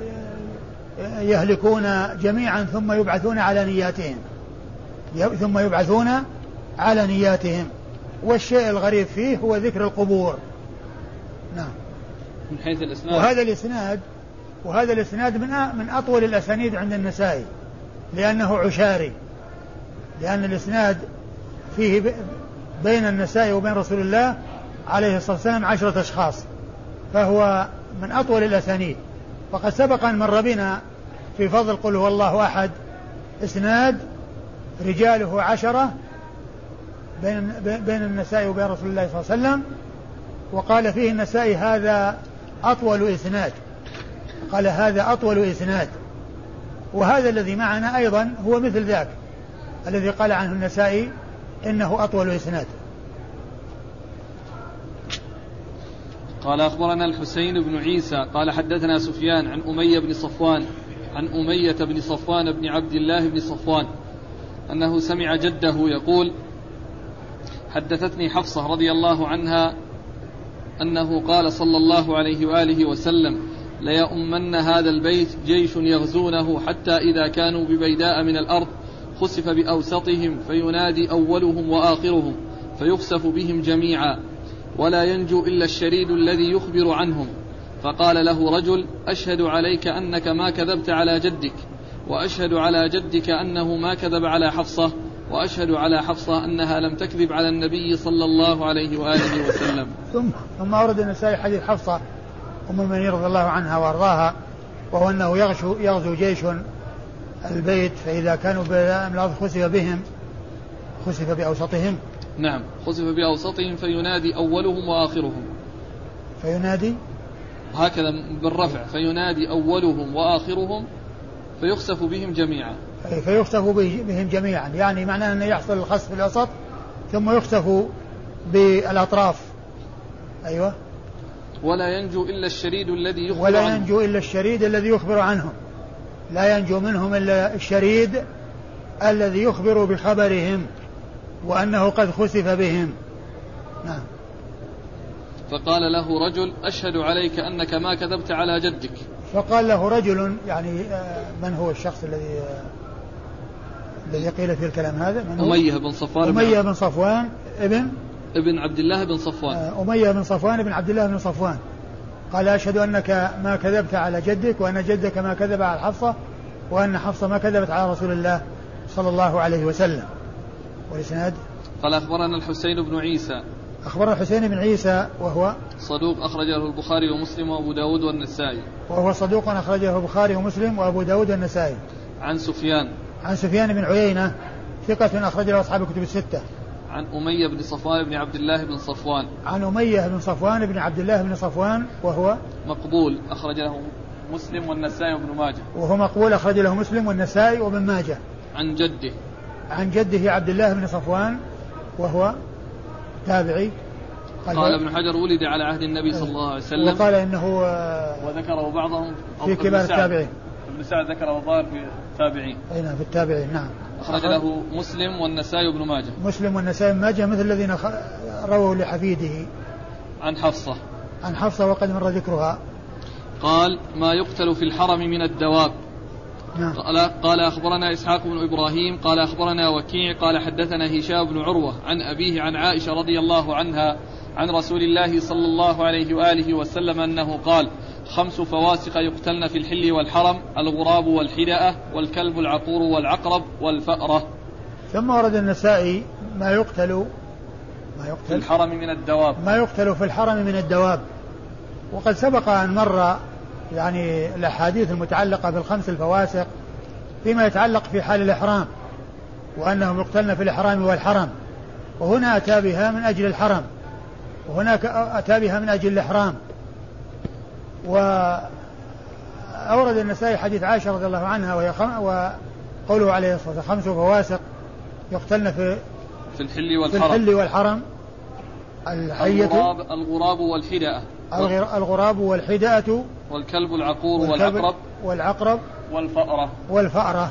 يهلكون جميعا ثم يبعثون على نياتهم ثم يبعثون على نياتهم. والشيء الغريب فيه هو ذكر القبور. نعم. من حيث الإسناد، وهذا الإسناد وهذا الإسناد من من أطول الأسانيد عند النسائي لأنه عشاري، لأن الإسناد فيه بين النسائي وبين رسول الله عليه الصلاة والسلام عشرة أشخاص، فهو من أطول الأسانيد. وقد سبق أن مر بنا في فضل قل هو الله أحد إسناد رجاله عشرة بين بين النسائي وبين رسول الله صلى الله عليه وسلم، وقال فيه النسائي هذا أطول إسناد، قال هذا أطول إسناد. وهذا الذي معنا أيضا هو مثل ذاك الذي قال عنه النسائي إنه أطول إسناد. قال أخبرنا الحسين بن عيسى قال حدثنا سفيان عن أمية بن صفوان عن أمية بن صفوان بن عبد الله بن صفوان أنه سمع جده يقول حدثتني حفصة رضي الله عنها أنه قال صلى الله عليه وآله وسلم ليؤمن هذا البيت جيش يغزونه حتى إذا كانوا ببيداء من الأرض خسف بأوسطهم فينادي أولهم وآخرهم فيخسف بهم جميعا ولا ينجو إلا الشريد الذي يخبر عنهم. فقال له رجل أشهد عليك أنك ما كذبت على جدك، وأشهد على جدك أنه ما كذب على حفصة، وأشهد على حفصة أنها لم تكذب على النبي صلى الله عليه وآله وسلم. ثم ثم أورد النسائي حديث حفصة أم المؤمنين رضي الله عنها وأرضاها، وهو أنه يغزو, يغزو جيش البيت فإذا كانوا من الأرض خسف بهم خسف بأوسطهم. نعم، خسف بأوسطهم فينادي أولهم وآخرهم. فينادي هكذا بالرفع، فينادي أولهم وآخرهم فيخسف بهم جميعا. فيخسف بهم جميعا يعني معناه أنه يحصل الخسف في الوسط ثم يخسف بالأطراف. أيوة. ولا ينجو إلا الشريد الذي يخبر ولا عنهم. ينجو إلا الشريد الذي يخبر عنهم، لا ينجو منهم إلا الشريد الذي يخبر بخبرهم وأنه قد خسف بهم. نعم. فقال له رجل أشهد عليك أنك ما كذبت على جدك. فقال له رجل يعني من هو الشخص الذي الذي قيل فيه الكلام هذا؟ من هو؟ أمية بن صفوان أمية بن صفوان ابن ابن عبد الله بن صفوان. أمية بن صفوان ابن عبد الله بن صفوان قال أشهد أنك ما كذبت على جدك وأن جدك ما كذب على حفصة وأن حفصة ما كذبت على رسول الله صلى الله عليه وسلم. والإسناد قال أخبرنا الحسين بن عيسى أخبرنا الحسين بن عيسى وهو صدوق أخرجه البخاري ومسلم وأبو داود والنسائي. وهو صدوق أخرجه البخاري ومسلم وأبو داود والنسائي. عن سفيان عن سفيان بن عيينة ثقة أخرجه أصحاب الكتب الستة. عن أمية بن صفوان بن عبد الله بن صفوان. عن أمية بن صفوان بن عبد الله بن صفوان وهو مقبول أخرج له مسلم والنسائي وابن ماجه. وهو مقبول أخرج له مسلم والنسائي وابن ماجه. عن جده عن جده عبد الله بن صفوان وهو تابعي. قال, قال ابن حجر ولد على عهد النبي صلى الله عليه وسلم، وقال إنه وذكره بعضهم في كبار التابعين. ابن سعد ذكره الظاهر في التابعين. أي نعم في التابعين. نعم. أخرج له مسلم والنسائي وابن ماجه. مسلم والنسائي وابن ماجه مثل الذين رووا لحفيده. عن حفصة عن حفصة وقد مر ذكرها. قال ما يقتل في الحرم من الدواب. نعم. قال, قال أخبرنا إسحاق بن إبراهيم قال أخبرنا وكيع قال حدثنا هشام بن عروة عن أبيه عن عائشة رضي الله عنها عن رسول الله صلى الله عليه وآله وسلم أنه قال خمس فواسق يقتلن في الحل والحرم: الغراب والحدأة والكلب العقور والعقرب والفأرة. ثم ورد النسائي ما يقتل ما يقتل في الحرم من الدواب ما يقتل في الحرم من الدواب. وقد سبق أن مر يعني الأحاديث المتعلقة بالخمس الفواسق فيما يتعلق في حال الإحرام وأنهم يقتلن في الإحرام والحرم، وهنا أتى بها من أجل الحرم وهناك أتى بها من أجل الإحرام. وأورد النسائي حديث عائشة رضي الله عنها وهي خم... وقوله عليه الصلاة والسلام خمس فواسق يقتلن في في الحل والحرم, في الحل والحرم: الحية الغراب, الغراب والحدأة الغراب والحدأة والكلب العقور والعقرب والعقرب والفأرة والفأرة.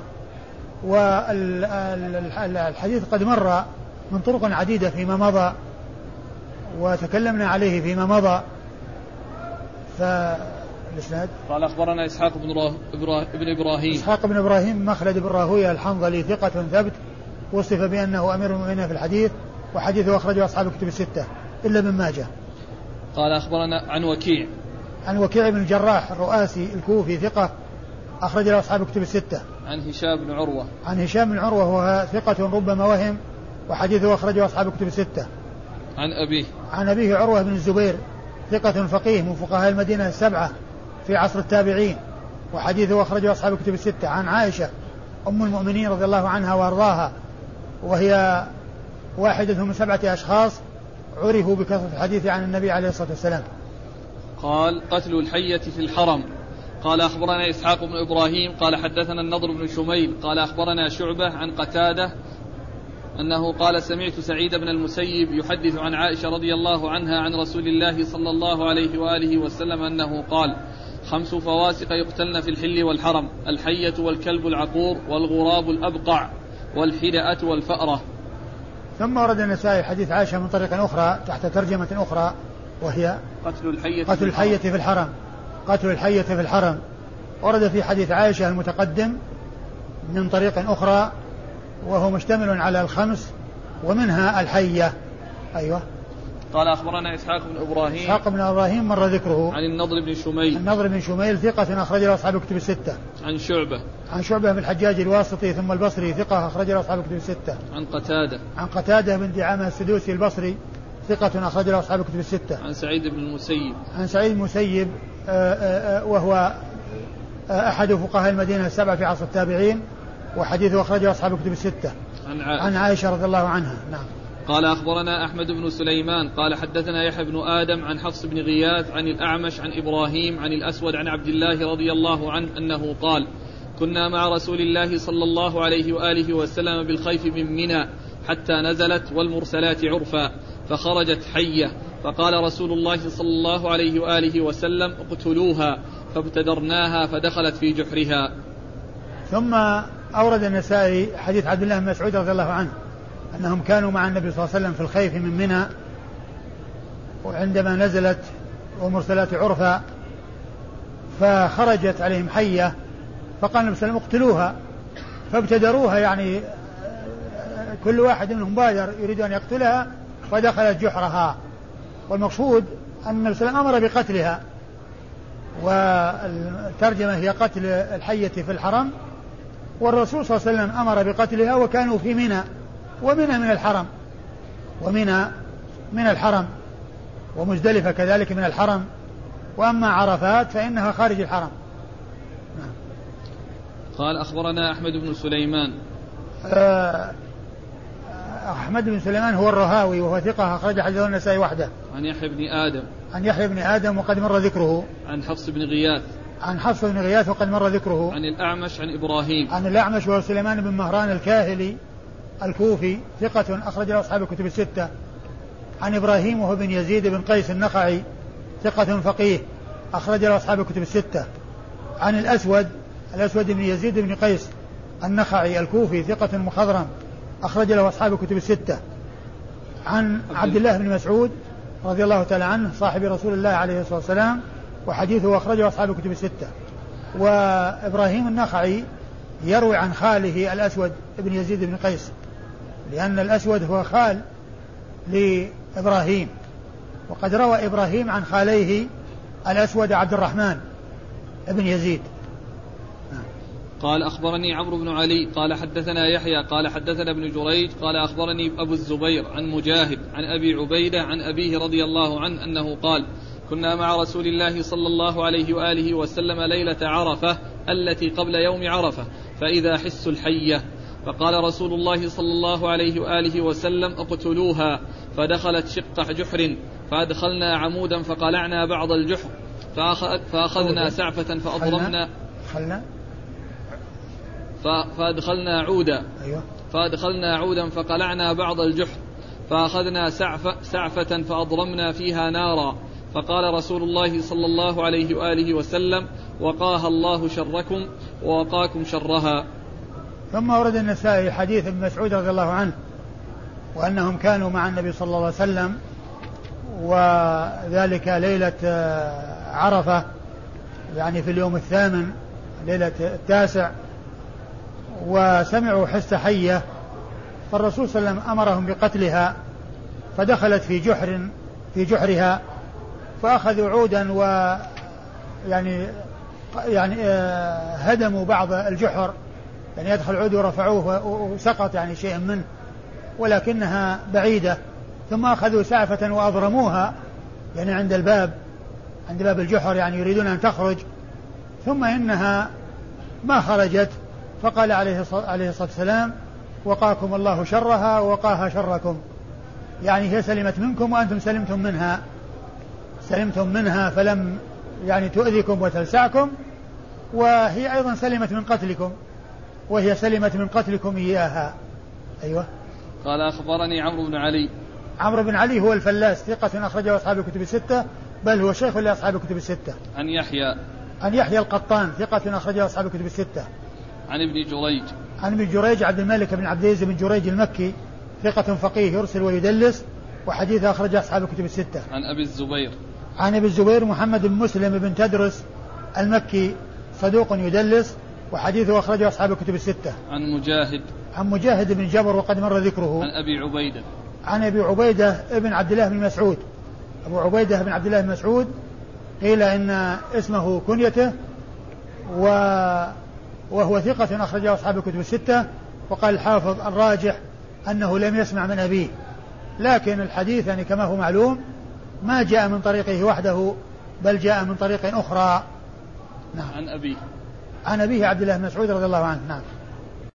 والحديث قد مر من طرق عديدة فيما مضى وتكلمنا عليه فيما مضى. فالإسناد قال أخبرنا إسحاق بن, بن إبراهيم إسحاق بن إبراهيم مخلد بن راهويه الحنظلي ثقة ثبت وصف بأنه أمير المؤمنين في الحديث وحديثه أخرجه أصحاب الكتب الستة إلا ابن ماجه. قال أخبرنا عن وكيع عن وكيع بن الجراح الرؤاسي الكوفي ثقة أخرج له أصحاب الكتب الستة. عن هشام بن عروة عن هشام بن عروة وهو ثقة ربما وهم وحديثه أخرجه أصحاب الكتب الستة. عن أبيه عن أبيه عروة بن الزبير ثقة فقيه من فقهاء المدينة السبعة في عصر التابعين وحديثه أخرجه أصحاب الكتب الستة. عن عائشة أم المؤمنين رضي الله عنها وأرضاها وهي واحدة من سبعة أشخاص عرفوا بكثرة الحديث عن النبي عليه الصلاة والسلام. قال قتل الحية في الحرم. قال أخبرنا إسحاق بن إبراهيم قال حدثنا النضر بن شميل قال أخبرنا شعبة عن قتادة أنه قال سمعت سعيد بن المسيب يحدث عن عائشة رضي الله عنها عن رسول الله صلى الله عليه وآله وسلم أنه قال خمس فواسق يقتلن في الحل والحرم الحية والكلب العقور والغراب الأبقع والحدأة والفأرة. ثم ورد النسائي حديث عائشة من طريق أخرى تحت ترجمة أخرى وهي قتل الحية, قتل الحية في الحرم. قتل الحية في الحرم ورد في حديث عائشة المتقدم من طريق أخرى وهو مشتمل على الخمس ومنها الحية. أيوة. قال أخبرنا إسحاق بن إبراهيم إسحاق بن إبراهيم مر ذكره. عن النضر بن شميل النضر بن شميل ثقة أخرج له أصحاب الكتب الستة. عن شعبة عن شعبة بن الحجاج الواسطي ثم البصري ثقة أخرج له أصحاب الكتب الستة. عن قتادة عن قتادة بن دعامة السدوسي البصري ثقة أخرج له أصحاب الكتب الستة. عن سعيد بن المسيب عن سعيد المسيب وهو أحد فقهاء المدينة السبعة في عصر التابعين وحديثه أخرجه أصحاب الكتب الستة. عن عائشة, عن عائشة رضي الله عنها. نعم. قال أخبرنا أحمد بن سليمان قال حدثنا يحيى بن آدم عن حفص بن غياث عن الأعمش عن إبراهيم عن الأسود عن عبد الله رضي الله عنه أنه قال كنا مع رسول الله صلى الله عليه وآله وسلم بالخيف من منى حتى نزلت والمرسلات عرفا فخرجت حية فقال رسول الله صلى الله عليه وآله وسلم اقتلوها فابتدرناها فدخلت في جحرها. ثم أورد النسائي حديث عبد الله بن مسعود رضي الله عنه أنهم كانوا مع النبي صلى الله عليه وسلم في الخيف من منى وعندما نزلت والمرسلات عرفا فخرجت عليهم حية فقال النبي صلى الله عليه وسلم اقتلوها فابتدروها يعني كل واحد منهم بادر يريد أن يقتلها فدخلت جحرها. والمقصود أن النبي صلى الله عليه وسلم أمر بقتلها والترجمة هي قتل الحية في الحرم والرسول صلى الله عليه وسلم أمر بقتلها وكانوا في منى ومنى من الحرم ومنى من الحرم ومزدلفة كذلك من الحرم وأما عرفات فإنها خارج الحرم. قال أخبرنا أحمد بن سليمان أحمد بن سليمان هو الرهاوي وهو ثقة أخرج حديثه النسائي وحده. عن يحيى بن آدم عن يحيى بن آدم وقد مر ذكره. عن حفص بن غياث عن حفص بن غياث وقد مر ذكره. عن الأعمش عن إبراهيم عن الأعمش وهو سليمان بن مهران الكاهلي الكوفي ثقة أخرج له أصحاب الكتب الستة. عن إبراهيم وهو بن يزيد بن قيس النخعي ثقة فقيه أخرج له أصحاب الكتب الستة. عن الأسود الأسود بن يزيد بن قيس النخعي الكوفي ثقة مخضرم أخرج له أصحاب الكتب الستة. عن عبد الله بن مسعود رضي الله تعالى عنه صاحب رسول الله عليه الصلاة والسلام وحديثه أخرجه أصحاب الكتب الستة. وإبراهيم النخعي يروي عن خاله الأسود بن يزيد بن قيس لأن الأسود هو خال لإبراهيم وقد روى إبراهيم عن خاليه الأسود عبد الرحمن بن يزيد. قال أخبرني عمرو بن علي قال حدثنا يحيى قال حدثنا ابن جريج قال أخبرني أبو الزبير عن مجاهد عن أبي عبيدة عن أبيه رضي الله عنه أنه قال كنا مع رسول الله صلى الله عليه وآله وسلم ليلة عرفة التي قبل يوم عرفة فإذا حس الحية فقال رسول الله صلى الله عليه وآله وسلم اقتلوها فدخلت شق جحر فأدخلنا عمودا فقلعنا بعض الجحر فأخذنا سعفة فأضرمنا فأدخلنا عودا فأدخلنا عودا فقلعنا بعض الجحر فأخذنا سعفة, سعفة فأضرمنا فيها نارا فقال رسول الله صلى الله عليه وآله وسلم: وقاها الله شركم ووقاكم شرها. ثم ورد النسائي حديث ابن مسعود رضي الله عنه وأنهم كانوا مع النبي صلى الله عليه وسلم، وذلك ليلة عرفة يعني في اليوم الثامن ليلة التاسع، وسمعوا حس حية، فالرسول صلى الله عليه وسلم أمرهم بقتلها، فدخلت في جحر في جحرها، فأخذوا عودا و يعني يعني هدموا بعض الجحر، يعني يدخل عود ورفعوه وسقط يعني شيء منه ولكنها بعيدة، ثم أخذوا سعفة وأضرموها يعني عند الباب عند باب الجحر، يعني يريدون أن تخرج، ثم إنها ما خرجت، فقال عليه الصلاة والسلام: وقاكم الله شرها ووقاها شركم، يعني هي سلمت منكم وأنتم سلمتم منها سلمتم منها فلم يعني تؤذكم وتلسعكم، وهي أيضا سلمت من قتلكم وهي سلمت من قتلكم إياها. أيوة. قال: أخبرني عمرو بن علي. عمرو بن علي هو الفلاس، ثقة أخرجه أصحاب الكتب الستة، بل هو شيخ لأصحاب الكتب الستة. عن يحيى عن يحيى القطان، ثقة أخرجه أصحاب الكتب الستة. عن ابن جريج عن ابن جريج عبد الملك بن عبد العزيز بن جريج المكي، ثقة فقيه يرسل ويدلس، وحديث أخرجه أصحاب الكتب الستة. عن أبي الزبير عن أبي الزبير محمد بن مسلم بن تدرس المكي، صدوق يدلس، وحديثه أخرجه أصحاب الكتب الستة. عن مجاهد عن مجاهد بن جبر وقد مر ذكره. عن أبي عبيدة عن أبي عبيدة ابن عبد الله بن مسعود. أبو عبيدة بن عبد الله بن مسعود قيل إن اسمه كنيته، وهو ثقة أخرجه أصحاب الكتب الستة، وقال الحافظ الراجح أنه لم يسمع من أبيه، لكن الحديث يعني كما هو معلوم ما جاء من طريقه وحده بل جاء من طريق أخرى. نعم. عن أبيه عن أبيه عبد الله بن مسعود رضي الله عنه. نعم.